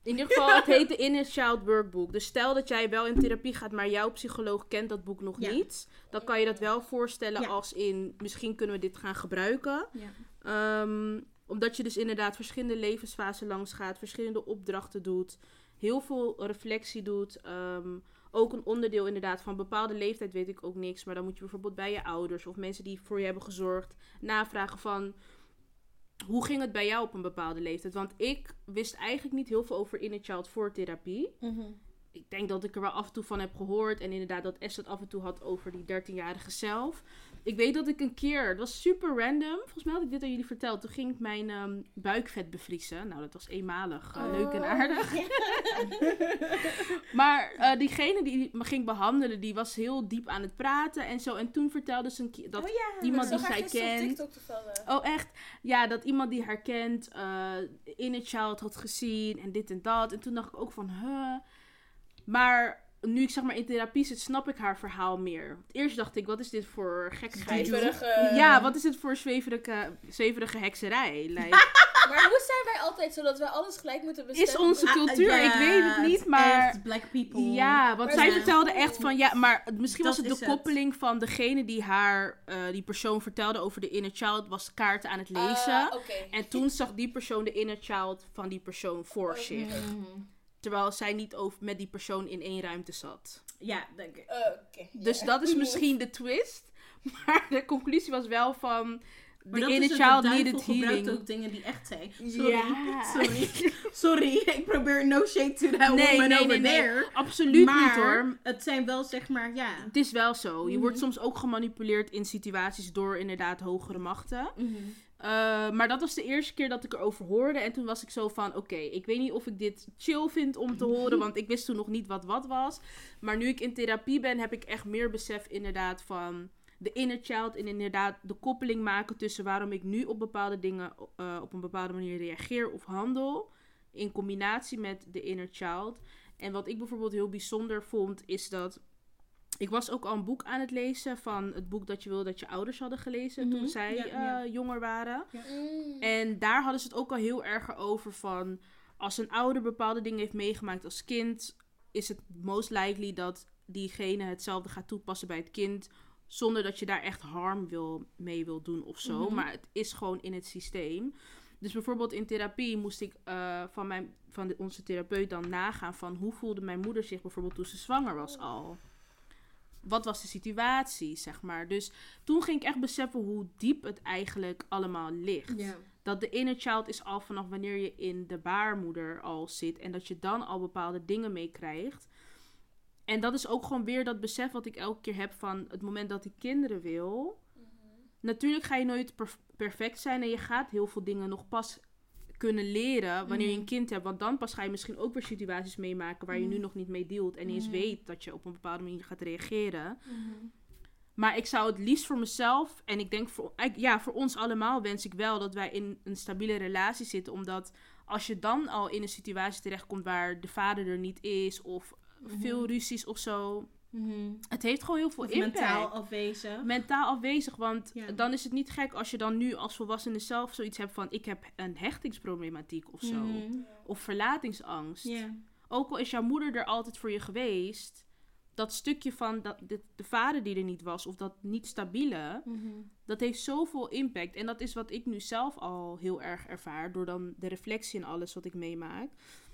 Speaker 2: In ieder geval, het heet de Inner Child Workbook. Dus stel dat jij wel in therapie gaat, maar jouw psycholoog kent dat boek nog niet. Dan kan je dat wel voorstellen als in, misschien kunnen we dit gaan gebruiken. Ja. Omdat je dus inderdaad verschillende levensfasen langs gaat, verschillende opdrachten doet, heel veel reflectie doet. Ook een onderdeel inderdaad van bepaalde leeftijd weet ik ook niks. Maar dan moet je bijvoorbeeld bij je ouders of mensen die voor je hebben gezorgd navragen van, hoe ging het bij jou op een bepaalde leeftijd? Want ik wist eigenlijk niet heel veel over Inner Child voor therapie. Mm-hmm. Ik denk dat ik er wel af en toe van heb gehoord. En inderdaad dat Esther het af en toe had over die 13-jarige zelf. Ik weet dat ik een keer, het was super random. Volgens mij had ik dit aan jullie verteld. Toen ging ik mijn buikvet bevriezen. Nou, dat was eenmalig leuk en aardig. Maar diegene die me ging behandelen, die was heel diep aan het praten en zo. En toen vertelde ze dat iemand die zij kent. Oh, echt? Ja, dat iemand die haar kent, Inner Child had gezien en dit en dat. En toen dacht ik ook van, Maar nu ik zeg maar in therapie zit, snap ik haar verhaal meer. Eerst dacht ik, wat is dit voor gekkigheid? Ja, wat is dit voor zweverige hekserij?
Speaker 3: Maar hoe zijn wij altijd zodat wij alles gelijk moeten bestemmen?
Speaker 2: Is onze cultuur, ik weet het niet, maar
Speaker 1: black people.
Speaker 2: Ja, want zij vertelde echt van, ja, maar misschien was het de koppeling van degene die haar, die persoon vertelde over de Inner Child, was kaarten aan het lezen.
Speaker 3: Okay.
Speaker 2: En toen zag die persoon de Inner Child van die persoon voor zich. Terwijl zij niet met die persoon in één ruimte zat.
Speaker 1: Ja, denk ik.
Speaker 2: Dus dat is misschien de twist. Maar de conclusie was wel van, de Inner Child needed healing.
Speaker 1: Maar dat ook dingen die echt zijn. Sorry, ik probeer no shade to that woman over there.
Speaker 2: Absoluut niet hoor.
Speaker 1: Het zijn wel zeg maar,
Speaker 2: Het is wel zo. Je wordt soms ook gemanipuleerd in situaties door inderdaad hogere machten. Mm-hmm. Maar dat was de eerste keer dat ik erover hoorde. En toen was ik zo van, oké, ik weet niet of ik dit chill vind om te horen. Want ik wist toen nog niet wat was. Maar nu ik in therapie ben, heb ik echt meer besef inderdaad van de Inner Child. En inderdaad de koppeling maken tussen waarom ik nu op bepaalde dingen op een bepaalde manier reageer of handel. In combinatie met de Inner Child. En wat ik bijvoorbeeld heel bijzonder vond, is dat ik was ook al een boek aan het lezen van het boek dat je wil dat je ouders hadden gelezen toen zij jonger waren. Ja. En daar hadden ze het ook al heel erg over van, als een ouder bepaalde dingen heeft meegemaakt als kind, is het most likely dat diegene hetzelfde gaat toepassen bij het kind, zonder dat je daar echt harm mee wil doen of zo. Mm-hmm. Maar het is gewoon in het systeem. Dus bijvoorbeeld in therapie moest ik van onze therapeut dan nagaan van, hoe voelde mijn moeder zich bijvoorbeeld toen ze zwanger was al. Wat was de situatie, zeg maar. Dus toen ging ik echt beseffen hoe diep het eigenlijk allemaal ligt. Yeah. Dat de Inner Child is al vanaf wanneer je in de baarmoeder al zit. En dat je dan al bepaalde dingen meekrijgt. En dat is ook gewoon weer dat besef wat ik elke keer heb van het moment dat ik kinderen wil. Mm-hmm. Natuurlijk ga je nooit perfect zijn. En je gaat heel veel dingen nog pas kunnen leren wanneer je een kind hebt. Want dan pas ga je misschien ook weer situaties meemaken waar je nu nog niet mee dealt. En eens weet dat je op een bepaalde manier gaat reageren. Mm-hmm. Maar ik zou het liefst voor mezelf, en ik denk voor ons allemaal wens ik wel dat wij in een stabiele relatie zitten. Omdat als je dan al in een situatie terechtkomt waar de vader er niet is of veel ruzies of zo. Mm-hmm. Het heeft gewoon heel veel impact. Mentaal afwezig, want dan is het niet gek als je dan nu als volwassene zelf zoiets hebt van, ik heb een hechtingsproblematiek of zo. Mm-hmm. Of verlatingsangst. Yeah. Ook al is jouw moeder er altijd voor je geweest, dat stukje van de vader die er niet was, of dat niet stabiele, dat heeft zoveel impact. En dat is wat ik nu zelf al heel erg ervaar, door dan de reflectie en alles wat ik meemaak.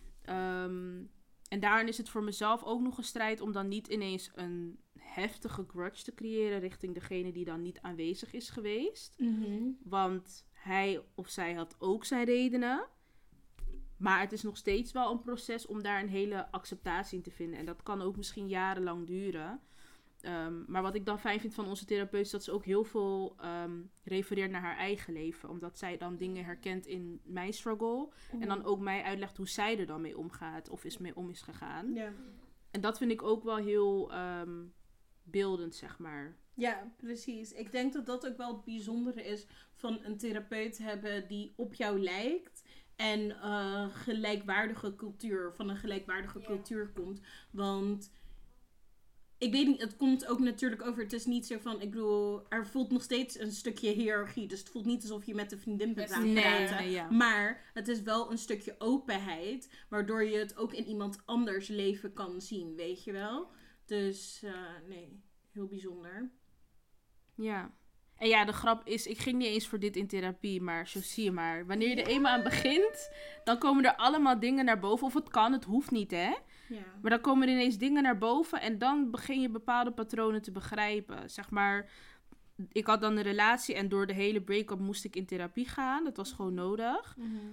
Speaker 2: En daarin is het voor mezelf ook nog een strijd om dan niet ineens een heftige grudge te creëren richting degene die dan niet aanwezig is geweest. Mm-hmm. Want hij of zij had ook zijn redenen. Maar het is nog steeds wel een proces om daar een hele acceptatie in te vinden. En dat kan ook misschien jarenlang duren. Maar wat ik dan fijn vind van onze therapeut is dat ze ook heel veel refereert naar haar eigen leven. Omdat zij dan dingen herkent in mijn struggle. Mm. En dan ook mij uitlegt hoe zij er dan mee omgaat of mee om is gegaan. Yeah. En dat vind ik ook wel heel beeldend, zeg maar.
Speaker 1: Ja, precies. Ik denk dat dat ook wel het bijzondere is van een therapeut hebben die op jou lijkt. En van een gelijkwaardige cultuur komt. Want ik weet niet, het komt ook natuurlijk over, het is niet zo van, ik bedoel, er voelt nog steeds een stukje hiërarchie. Dus het voelt niet alsof je met een vriendin bent aan het praten.
Speaker 2: Nee, ja.
Speaker 1: Maar het is wel een stukje openheid, waardoor je het ook in iemand anders leven kan zien, weet je wel. Dus, nee, heel bijzonder.
Speaker 2: Ja. En ja, de grap is, ik ging niet eens voor dit in therapie, maar zo zie je maar. Wanneer je er eenmaal aan begint, dan komen er allemaal dingen naar boven. Of het kan, het hoeft niet, hè.
Speaker 1: Ja.
Speaker 2: Maar dan komen er ineens dingen naar boven en dan begin je bepaalde patronen te begrijpen. Zeg maar, ik had dan een relatie en door de hele break-up moest ik in therapie gaan. Dat was gewoon nodig.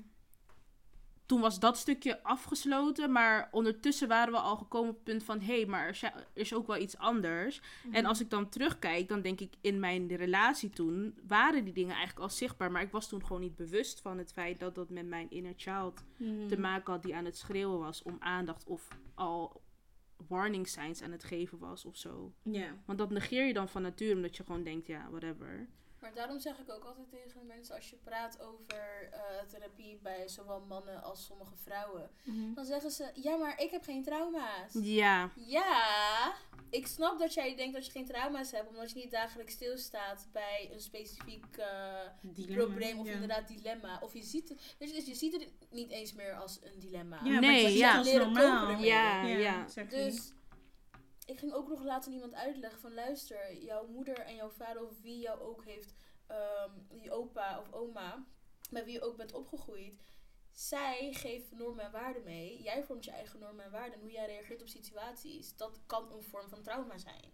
Speaker 2: Toen was dat stukje afgesloten, maar ondertussen waren we al gekomen op het punt van, hé, maar er is ook wel iets anders. En als ik dan terugkijk, dan denk ik, in mijn relatie toen waren die dingen eigenlijk al zichtbaar, maar ik was toen gewoon niet bewust van het feit dat dat met mijn inner child te maken had die aan het schreeuwen was om aandacht of al warning signs aan het geven was of zo.
Speaker 1: Ja.
Speaker 2: Want dat negeer je dan van nature, omdat je gewoon denkt, ja, whatever.
Speaker 3: Maar daarom zeg ik ook altijd tegen mensen, als je praat over therapie bij zowel mannen als sommige vrouwen, dan zeggen ze, ja, maar ik heb geen trauma's.
Speaker 2: Ja.
Speaker 3: Ja, ik snap dat jij denkt dat je geen trauma's hebt, omdat je niet dagelijks stilstaat bij een specifiek probleem of inderdaad dilemma. Of je ziet het, dus je ziet het niet eens meer als een dilemma.
Speaker 1: Ja,
Speaker 2: Nee,
Speaker 1: maar je
Speaker 2: ja.
Speaker 1: ziet het als normaal.
Speaker 2: Ja.
Speaker 1: Exactly.
Speaker 3: Dus ik ging ook nog later iemand uitleggen van, luister, jouw moeder en jouw vader of wie jou ook heeft, die opa of oma, met wie je ook bent opgegroeid, zij geeft normen en waarden mee. Jij vormt je eigen normen en waarden. En hoe jij reageert op situaties, dat kan een vorm van trauma zijn.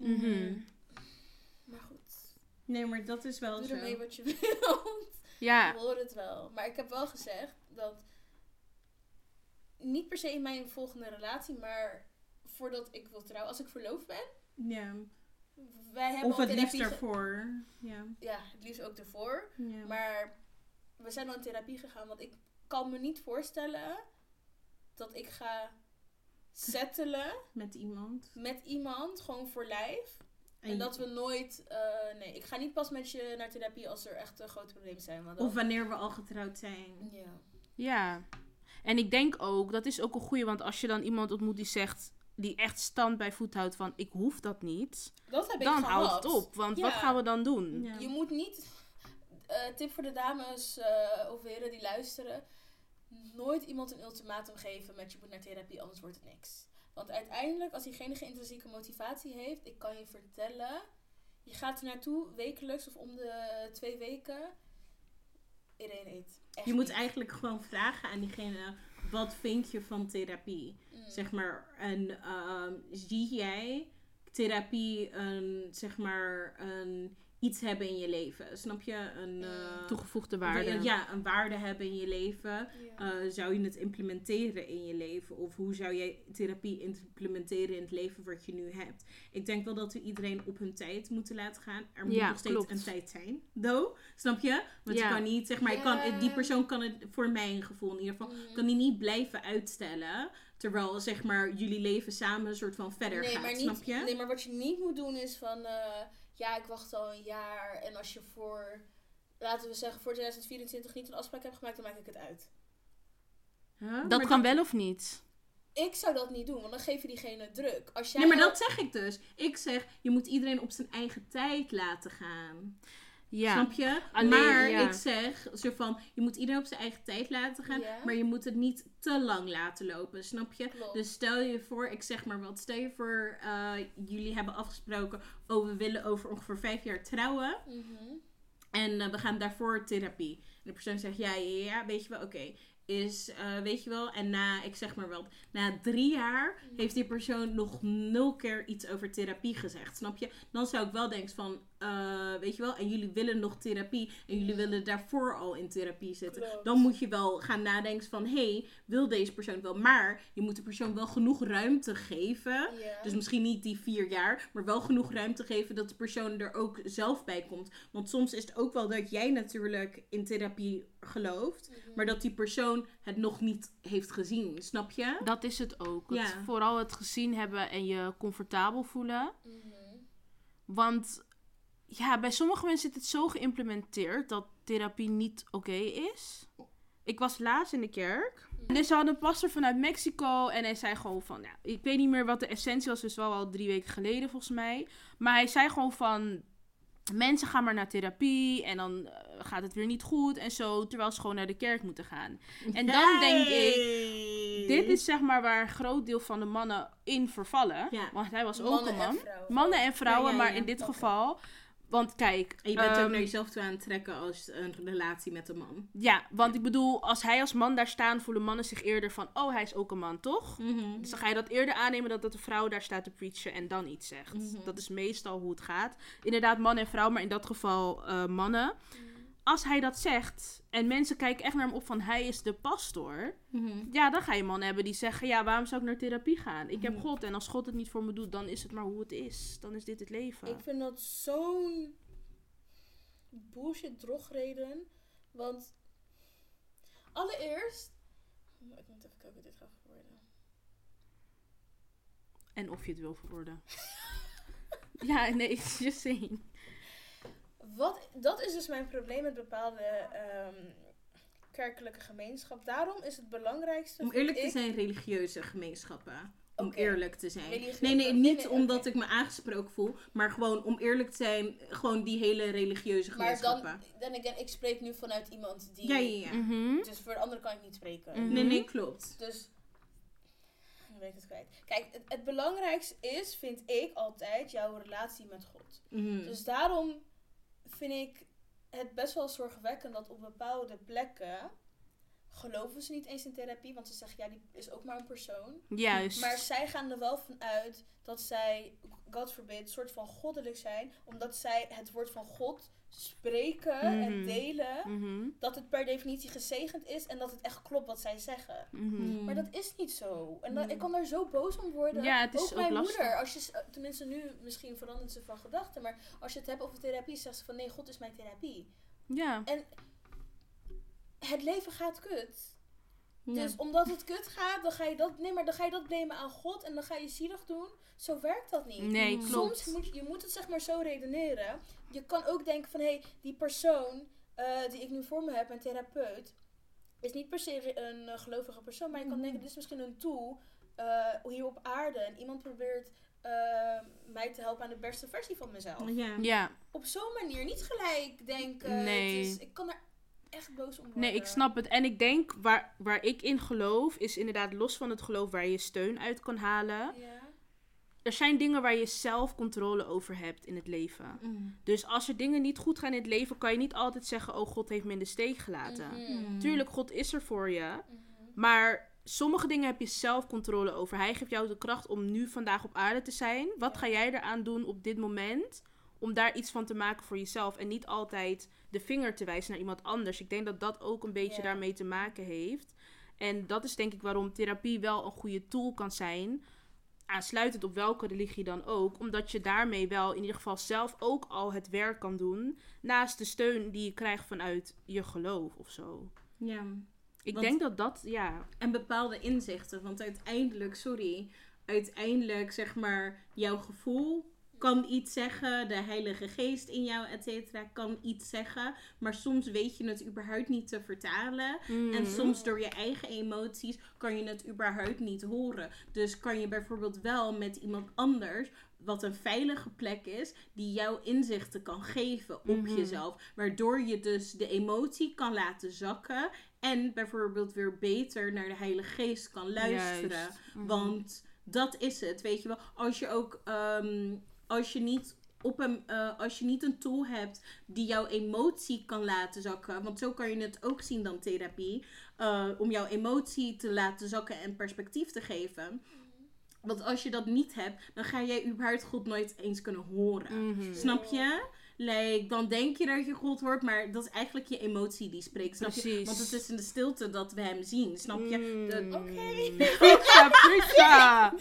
Speaker 3: Maar goed.
Speaker 1: Nee, maar dat is wel
Speaker 3: Doe
Speaker 1: zo.
Speaker 3: ermee wat je wilt.
Speaker 2: Ja.
Speaker 3: Ik hoor het wel. Maar ik heb wel gezegd dat, niet per se in mijn volgende relatie, maar voordat ik wil trouwen, als ik verloofd ben.
Speaker 1: Ja.
Speaker 3: Wij hebben
Speaker 1: Of
Speaker 3: al
Speaker 1: het liefst
Speaker 3: therapie
Speaker 1: ervoor. Ja.
Speaker 3: Ja, het liefst ook ervoor.
Speaker 1: Ja.
Speaker 3: Maar we zijn al in therapie gegaan, want ik kan me niet voorstellen dat ik ga settelen met iemand, gewoon voor lijf. En dat we nooit, nee, ik ga niet pas met je naar therapie als er echt grote problemen zijn. Want dan,
Speaker 1: of wanneer we al getrouwd zijn.
Speaker 3: ja.
Speaker 2: Ja. En ik denk ook, dat is ook een goeie, want als je dan iemand ontmoet die zegt, die echt stand bij voet houdt van, ik hoef dat niet.
Speaker 3: Dat heb ik
Speaker 2: Dan
Speaker 3: gehad.
Speaker 2: houdt het op, want
Speaker 3: Ja.
Speaker 2: wat gaan we dan doen?
Speaker 1: Ja.
Speaker 3: Je moet niet, tip voor de dames of heren die luisteren, nooit iemand een ultimatum geven met je moet naar therapie, anders wordt het niks. Want uiteindelijk, als diegene geen intrinsieke motivatie heeft, ik kan je vertellen, je gaat er naartoe wekelijks of om de 2 weken. Iedereen eet. Echt
Speaker 1: Je moet
Speaker 3: niet.
Speaker 1: eigenlijk gewoon vragen aan diegene, wat vind je van therapie? Zeg maar, en zie jij therapie een iets hebben in je leven? Snap je?
Speaker 2: Toegevoegde waarde.
Speaker 1: Ja, een waarde hebben in je leven.
Speaker 3: Ja.
Speaker 1: Zou je het implementeren in je leven? Of hoe zou jij therapie implementeren in het leven wat je nu hebt? Ik denk wel dat we iedereen op hun tijd moeten laten gaan. Er moet nog steeds een tijd zijn. Snap je? Want je kan niet, zeg maar, die persoon kan het, voor mijn gevoel in ieder geval, kan die niet blijven uitstellen. Terwijl, zeg maar, jullie leven samen een soort van verder gaat.
Speaker 3: Maar
Speaker 1: snap je?
Speaker 3: Nee, maar wat je niet moet doen is van, ja, ik wacht al een jaar. En als je laten we zeggen, voor 2024 niet een afspraak hebt gemaakt, dan maak ik het uit.
Speaker 1: Huh?
Speaker 2: Dat
Speaker 1: Maar
Speaker 2: kan wel of niet?
Speaker 3: Ik zou dat niet doen, want dan geef je diegene druk. Als jij
Speaker 1: Nee, maar dat zeg ik dus. Ik zeg, je moet iedereen op zijn eigen tijd laten gaan.
Speaker 2: Ja.
Speaker 1: Snap je?
Speaker 2: Alleen,
Speaker 1: maar
Speaker 2: ja.
Speaker 1: ik zeg zo van, je moet iedereen op zijn eigen tijd laten gaan.
Speaker 3: Ja.
Speaker 1: Maar je moet het niet te lang laten lopen. Snap je?
Speaker 3: Klopt.
Speaker 1: Dus stel je voor, ik zeg maar wat. Stel je voor, jullie hebben afgesproken, we willen over ongeveer 5 jaar trouwen. En we gaan daarvoor therapie. En de persoon zegt, ja, weet je wel, oké. Weet je wel, en ik zeg maar wel, na 3 jaar heeft die persoon nog 0 keer iets over therapie gezegd, snap je? Dan zou ik wel denken van, weet je wel, en jullie willen nog therapie en jullie willen daarvoor al in therapie zitten.
Speaker 3: Klopt.
Speaker 1: Dan moet je wel gaan nadenken van, wil deze persoon wel? Maar je moet de persoon wel genoeg ruimte geven.
Speaker 3: Ja.
Speaker 1: Dus misschien niet die 4 jaar, maar wel genoeg ruimte geven dat de persoon er ook zelf bij komt. Want soms is het ook wel dat jij natuurlijk in therapie gelooft, maar dat die persoon het nog niet heeft gezien. Snap je?
Speaker 2: Dat is het ook.
Speaker 1: Ja.
Speaker 2: Vooral het gezien hebben en je comfortabel voelen. Want ja, bij sommige mensen zit het zo geïmplementeerd dat therapie niet oké is. Ik was laatst in de kerk. En ze hadden een pastor vanuit Mexico. En hij zei gewoon van... Ja, ik weet niet meer wat de essentie was. Dus wel al 3 weken geleden volgens mij. Maar hij zei gewoon van... Mensen gaan maar naar therapie. En dan gaat het weer niet goed. En zo. Terwijl ze gewoon naar de kerk moeten gaan. En dan denk ik... Dit is zeg maar waar een groot deel van de mannen in vervallen. Ja. Want hij was ook een man. Mannen en vrouwen. Maar in dit geval... Want kijk...
Speaker 1: En je bent ook naar jezelf toe aan het trekken als een relatie met een man.
Speaker 2: Ja, want ik bedoel, als hij als man daar staan, voelen mannen zich eerder van... Oh, hij is ook een man, toch? Mm-hmm. Dus dan ga je dat eerder aannemen dat de vrouw daar staat te preachen en dan iets zegt. Mm-hmm. Dat is meestal hoe het gaat. Inderdaad, man en vrouw, maar in dat geval mannen. Als hij dat zegt en mensen kijken echt naar hem op van hij is de pastor. Mm-hmm. Ja, dan ga je mannen hebben die zeggen, ja, waarom zou ik naar therapie gaan? Ik heb God en als God het niet voor me doet, dan is het maar hoe het is. Dan is dit het leven.
Speaker 3: Ik vind dat zo'n bullshit drogreden. Want allereerst... Ik moet even kijken hoe dit gaat verwoorden.
Speaker 2: En of je het wil verwoorden. Ja, nee, just saying.
Speaker 3: Dat is dus mijn probleem met bepaalde kerkelijke gemeenschap. Daarom is het belangrijkste...
Speaker 1: Om eerlijk te zijn, religieuze gemeenschappen. Om eerlijk te zijn. Nee, niet omdat ik me aangesproken voel. Maar gewoon om eerlijk te zijn, gewoon die hele religieuze gemeenschappen.
Speaker 3: Maar dan ik spreek nu vanuit iemand die...
Speaker 1: Ja. Mm-hmm.
Speaker 3: Dus voor de anderen kan ik niet spreken.
Speaker 1: Mm-hmm. Nee, klopt.
Speaker 3: Dus... Dan ben ik het kwijt. Kijk, het belangrijkste is, vind ik altijd, jouw relatie met God. Mm-hmm. Dus daarom... vind ik het best wel zorgwekkend dat op bepaalde plekken geloven ze niet eens in therapie. Want ze zeggen, ja, die is ook maar een persoon.
Speaker 2: Juist.
Speaker 3: Maar zij gaan er wel van uit dat zij, God forbid, een soort van goddelijk zijn. Omdat zij het woord van God spreken en delen. Mm-hmm. Dat het per definitie gezegend is en dat het echt klopt wat zij zeggen. Mm-hmm. Maar dat is niet zo. En ik kan daar zo boos om worden.
Speaker 2: Ja, het is
Speaker 3: ook mijn
Speaker 2: lastig.
Speaker 3: moeder. Als je, tenminste nu, misschien verandert ze van gedachten. Maar als je het hebt over therapie, zegt ze van nee, God is mijn therapie.
Speaker 2: Ja.
Speaker 3: En het leven gaat kut. Ja. Dus omdat het kut gaat, dan ga je dat blamen aan God en dan ga je zielig doen. Zo werkt dat niet.
Speaker 2: Nee, klopt.
Speaker 3: Soms moet het zeg maar zo redeneren. Je kan ook denken van, hé, die persoon die ik nu voor me heb, een therapeut, is niet per se een gelovige persoon. Maar je kan denken, dit is misschien een tool hier op aarde. En iemand probeert mij te helpen aan de beste versie van mezelf.
Speaker 2: Ja.
Speaker 3: Op zo'n manier, niet gelijk denken.
Speaker 2: Nee.
Speaker 3: Ik kan er echt boos om worden.
Speaker 2: Nee, ik snap het. En ik denk, waar ik in geloof, is inderdaad los van het geloof waar je steun uit kan halen.
Speaker 3: Ja.
Speaker 2: Er zijn dingen waar je zelf controle over hebt in het leven. Dus als er dingen niet goed gaan in het leven, kan je niet altijd zeggen, oh, God heeft me in de steek gelaten. Tuurlijk, God is er voor je. Maar sommige dingen heb je zelf controle over. Hij geeft jou de kracht om nu vandaag op aarde te zijn. Wat ga jij eraan doen op dit moment om daar iets van te maken voor jezelf en niet altijd de vinger te wijzen naar iemand anders. Ik denk dat dat ook een beetje daarmee te maken heeft. En dat is denk ik waarom therapie wel een goede tool kan zijn, aansluitend op welke religie dan ook, omdat je daarmee wel in ieder geval zelf ook al het werk kan doen, naast de steun die je krijgt vanuit je geloof of zo.
Speaker 1: Ja.
Speaker 2: Ik denk dat, ja.
Speaker 1: En bepaalde inzichten, want uiteindelijk zeg maar, jouw gevoel kan iets zeggen, de Heilige Geest in jou, et cetera, kan iets zeggen. Maar soms weet je het überhaupt niet te vertalen. En soms door je eigen emoties kan je het überhaupt niet horen. Dus kan je bijvoorbeeld wel met iemand anders, wat een veilige plek is, die jouw inzichten kan geven op jezelf. Waardoor je dus de emotie kan laten zakken en bijvoorbeeld weer beter naar de Heilige Geest kan luisteren. Want dat is het, weet je wel. Als je ook... Als je niet een tool hebt die jouw emotie kan laten zakken. Want zo kan je het ook zien dan therapie. Om jouw emotie te laten zakken en perspectief te geven. Want als je dat niet hebt, dan ga jij überhaupt God nooit eens kunnen horen. Snap je? Dan denk je dat je God hoort, maar dat is eigenlijk je emotie die spreekt. Snap je? Want het is in de stilte dat we hem zien. Snap je?
Speaker 3: Oké.
Speaker 2: Prisha.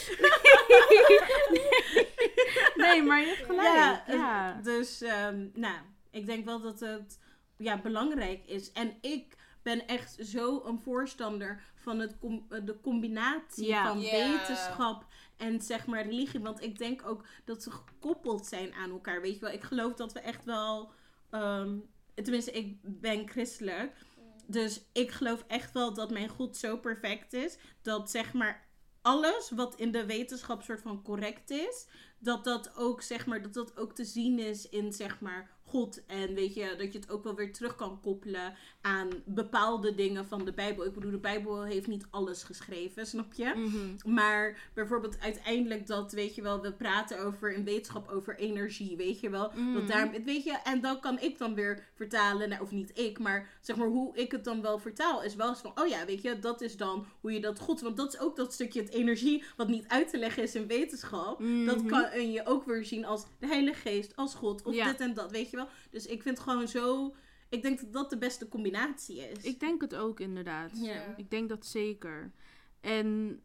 Speaker 2: Nee, maar je hebt gelijk. Ja.
Speaker 1: Dus, ik denk wel dat het belangrijk is. En ik ben echt zo een voorstander van de combinatie van wetenschap en zeg maar religie. Want ik denk ook dat ze gekoppeld zijn aan elkaar. Weet je wel, ik geloof dat we echt wel... tenminste, ik ben christelijk. Dus ik geloof echt wel dat mijn God zo perfect is. Dat zeg maar alles wat in de wetenschap soort van correct is. Dat ook zeg maar, dat ook te zien is in zeg maar God. En weet je, dat je het ook wel weer terug kan koppelen aan bepaalde dingen van de Bijbel. Ik bedoel, de Bijbel heeft niet alles geschreven, snap je?
Speaker 2: Mhm.
Speaker 1: Maar bijvoorbeeld uiteindelijk dat, weet je wel, we praten over in wetenschap over energie, weet je wel. Dat daar, weet je, en dan kan ik dan weer vertalen, nou, of niet ik, maar zeg maar hoe ik het dan wel vertaal, is wel eens van, oh ja, weet je, dat is dan hoe je dat God, want dat is ook dat stukje het energie, wat niet uit te leggen is in wetenschap. Dat kan je ook weer zien als de Heilige Geest, als God, of dit en dat, weet je wel. Dus ik vind gewoon zo, ik denk dat dat de beste combinatie is.
Speaker 2: Ik denk het ook inderdaad.
Speaker 1: Ja.
Speaker 2: Ik denk dat zeker. En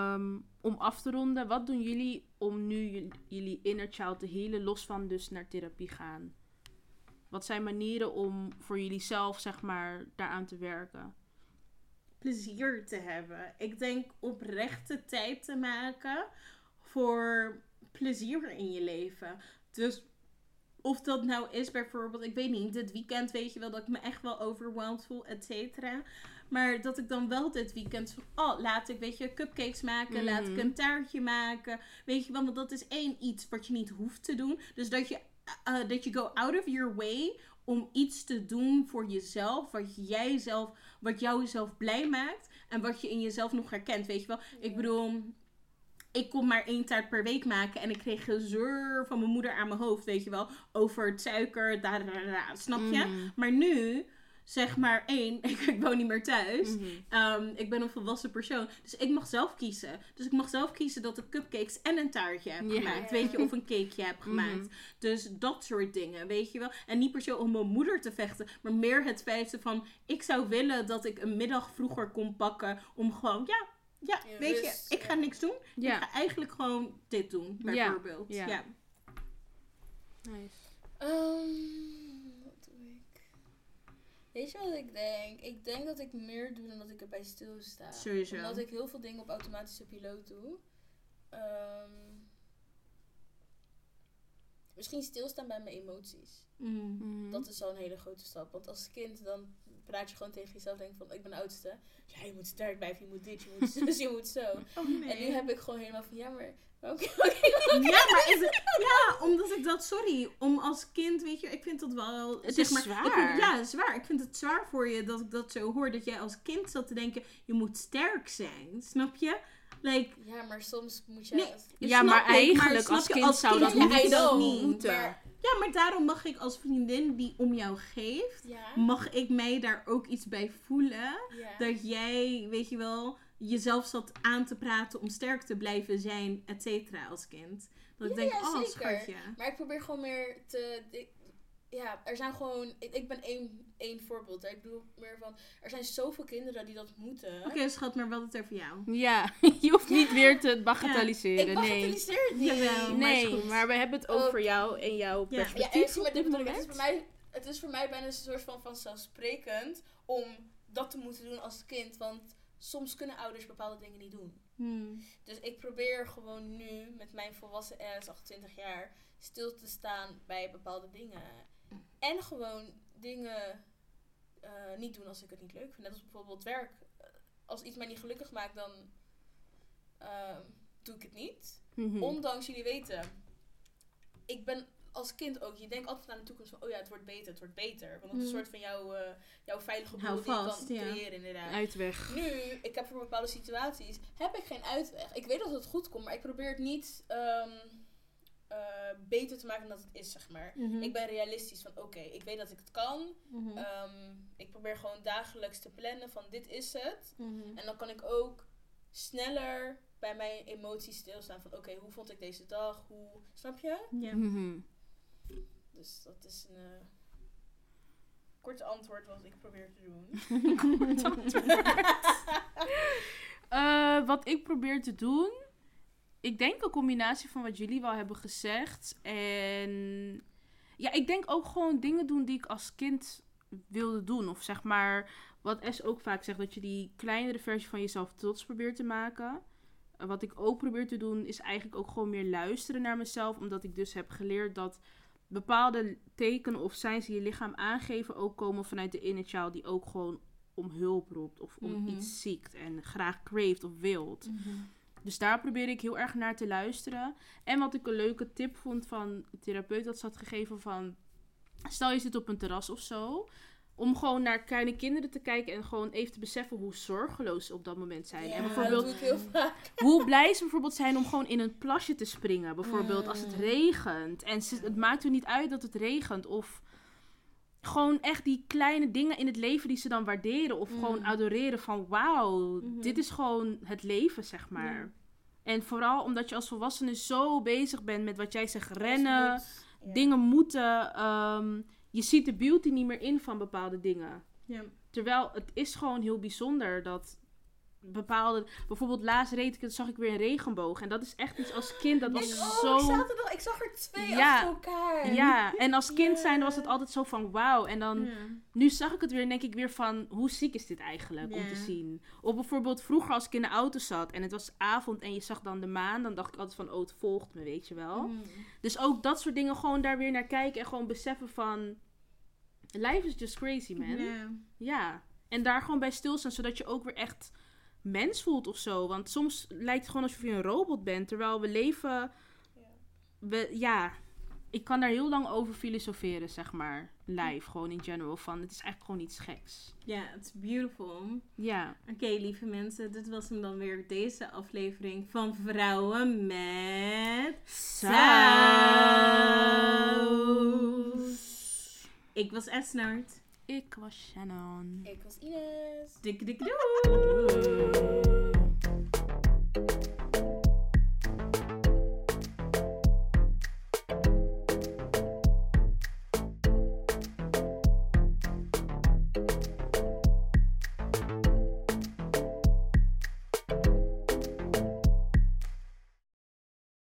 Speaker 2: om af te ronden, wat doen jullie om nu jullie inner child te healen, los van dus naar therapie gaan? Wat zijn manieren om voor jullie zelf, zeg maar, daaraan te werken?
Speaker 1: Plezier te hebben. Ik denk oprechte tijd te maken voor plezier in je leven. Dus of dat nou is bijvoorbeeld, ik weet niet, dit weekend weet je wel dat ik me echt wel overwhelmed voel, et cetera. Maar dat ik dan wel dit weekend van, laat ik, weet je, cupcakes maken, laat ik een taartje maken. Weet je wel, want dat is iets wat je niet hoeft te doen. Dus dat je go out of your way om iets te doen voor jezelf, wat jou zelf blij maakt en wat je in jezelf nog herkent, weet je wel. Ik bedoel, ik kon maar 1 taart per week maken en ik kreeg gezeur van mijn moeder aan mijn hoofd, weet je wel, over het suiker, snap je? Maar nu, zeg maar 1, ik woon niet meer thuis. Ik ben een volwassen persoon. Dus ik mag zelf kiezen. Dus ik mag zelf kiezen dat ik cupcakes en een taartje heb gemaakt. Weet je, of een cakeje heb gemaakt. Dus dat soort dingen, weet je wel. En niet per se om mijn moeder te vechten. Maar meer het feit van, ik zou willen dat ik een middag vroeger kon pakken. Om gewoon, weet je, ik ga niks doen. Ik ga eigenlijk gewoon dit doen, bijvoorbeeld. Ja.
Speaker 2: Nice.
Speaker 3: Wat doe ik? Weet je wat ik denk? Ik denk dat ik meer doe dan dat ik erbij stilsta.
Speaker 1: Sowieso.
Speaker 3: Omdat ik heel veel dingen op automatische piloot doe. Misschien stilstaan bij mijn emoties. Dat is al een hele grote stap. Want als kind dan praat je gewoon tegen jezelf. Denk van, ik ben de oudste. Ja, je moet sterk blijven. Je moet dit, je moet zus, je moet zo.
Speaker 1: Oh, nee.
Speaker 3: En nu heb ik gewoon helemaal van, ja, maar...
Speaker 1: Ja, maar is het... Ja, omdat ik dat... Sorry, om als kind, weet je... Ik vind dat wel...
Speaker 2: Het
Speaker 1: zeg
Speaker 2: is
Speaker 1: maar,
Speaker 2: zwaar.
Speaker 1: Ja, zwaar. Ik vind het zwaar voor je dat ik dat zo hoor. Dat jij als kind zat te denken... Je moet sterk zijn. Snap je? Like,
Speaker 3: Ja, maar soms moet je...
Speaker 1: Nee,
Speaker 2: Ja,
Speaker 1: snap
Speaker 2: maar
Speaker 1: ik,
Speaker 2: eigenlijk
Speaker 1: snap
Speaker 2: als
Speaker 1: je,
Speaker 2: kind zou dat
Speaker 3: kind,
Speaker 2: niet
Speaker 3: ja, I know,
Speaker 2: moeten.
Speaker 3: maar-
Speaker 1: ja, maar daarom mag ik als vriendin die om jou geeft...
Speaker 3: Ja.
Speaker 1: Mag ik mij daar ook iets bij voelen...
Speaker 3: Ja.
Speaker 1: Dat jij, weet je wel... Jezelf zat aan te praten om sterk te blijven zijn, et cetera, als kind. Dat ik denk,
Speaker 3: zeker.
Speaker 1: schatje.
Speaker 3: Maar ik probeer gewoon meer te... Ja, er zijn gewoon... Ik ben één voorbeeld. Hè. Ik bedoel meer van... Er zijn zoveel kinderen die dat moeten.
Speaker 1: Oké, schat, maar wat het over jou?
Speaker 2: Ja, je hoeft niet weer te bagatelliseren.
Speaker 3: Ik bagatelliseer het niet.
Speaker 1: Jawel. maar
Speaker 2: Nee,
Speaker 1: is goed.
Speaker 2: maar we hebben het over jou en jouw
Speaker 1: Ja.
Speaker 2: perspectief
Speaker 3: Ja, maar
Speaker 2: op dit
Speaker 3: dit bedoel ik.
Speaker 2: moment.
Speaker 3: Het is voor mij bijna een soort van vanzelfsprekend om dat te moeten doen als kind. Want soms kunnen ouders bepaalde dingen niet doen. Dus ik probeer gewoon nu met mijn volwassen ass, 28 jaar, stil te staan bij bepaalde dingen. En gewoon dingen niet doen als ik het niet leuk vind. Net als bijvoorbeeld werk. Als iets mij niet gelukkig maakt, dan doe ik het niet. Ondanks jullie weten. Ik ben als kind ook. Je denkt altijd aan de toekomst van, oh ja, het wordt beter, het wordt beter. Want dat is een soort van jouw veilige boel die je kan creëren inderdaad.
Speaker 2: Uitweg.
Speaker 3: Nu, ik heb voor bepaalde situaties, heb ik geen uitweg. Ik weet dat het goed komt, maar ik probeer het niet beter te maken dan dat het is, zeg maar. Ik ben realistisch van, oké, ik weet dat ik het kan. Ik probeer gewoon dagelijks te plannen van, dit is het. En dan kan ik ook sneller bij mijn emoties stilstaan van, oké, hoe vond ik deze dag? Snap je?
Speaker 1: Ja.
Speaker 3: Dus dat is een kort antwoord wat ik probeer te doen.
Speaker 2: Wat ik probeer te doen, ik denk een combinatie van wat jullie wel hebben gezegd. En ja, ik denk ook gewoon dingen doen die ik als kind wilde doen. Of zeg maar, wat S ook vaak zegt, dat je die kleinere versie van jezelf trots probeert te maken. Wat ik ook probeer te doen, is eigenlijk ook gewoon meer luisteren naar mezelf. Omdat ik dus heb geleerd dat bepaalde tekenen of signs die je lichaam aangeven ook komen vanuit de inner child. Die ook gewoon om hulp roept of om iets ziekt en graag craeft of wilt. Dus daar probeer ik heel erg naar te luisteren. En wat ik een leuke tip vond van een therapeut dat ze had gegeven van... Stel je zit op een terras of zo. Om gewoon naar kleine kinderen te kijken en gewoon even te beseffen hoe zorgeloos ze op dat moment zijn.
Speaker 3: Ja,
Speaker 2: en bijvoorbeeld,
Speaker 3: dat doe ik heel vaak.
Speaker 2: hoe blij ze bijvoorbeeld zijn om gewoon in een plasje te springen. Bijvoorbeeld als het regent. En het maakt er niet uit dat het regent. Of gewoon echt die kleine dingen in het leven die ze dan waarderen. Of gewoon adoreren van wauw, dit is gewoon het leven, zeg maar. Ja. En vooral omdat je als volwassene zo bezig bent met wat jij zegt, rennen, dingen moeten. Je ziet de beauty niet meer in van bepaalde dingen. Ja. Terwijl het is gewoon heel bijzonder dat bepaalde... Bijvoorbeeld laatst zag ik weer een regenboog. En dat is echt iets als kind. Dat was zo...
Speaker 3: Ik zag er 2 achter elkaar.
Speaker 2: Ja, en als kind zijn was het altijd zo van wauw. En dan... Nu zag ik het weer en denk ik weer van... Hoe ziek is dit eigenlijk om te zien? Of bijvoorbeeld vroeger als ik in de auto zat en het was avond en je zag dan de maan. Dan dacht ik altijd van het volgt me, weet je wel. Dus ook dat soort dingen gewoon daar weer naar kijken. En gewoon beseffen van... Life is just crazy, man. Ja. En daar gewoon bij stilstaan, zodat je ook weer echt mens voelt of zo. Want soms lijkt het gewoon alsof je een robot bent. Terwijl we leven... Ik kan daar heel lang over filosoferen, zeg maar. Live, gewoon in general. Van, het is eigenlijk gewoon iets geks.
Speaker 1: Ja, it's beautiful.
Speaker 2: Ja.
Speaker 1: Oké, lieve mensen. Dit was hem dan weer, deze aflevering van Vrouwen met Saus. Ik was Esnaert.
Speaker 2: Ik was Shannon.
Speaker 3: Ik was Ines.
Speaker 1: Dik dik doei.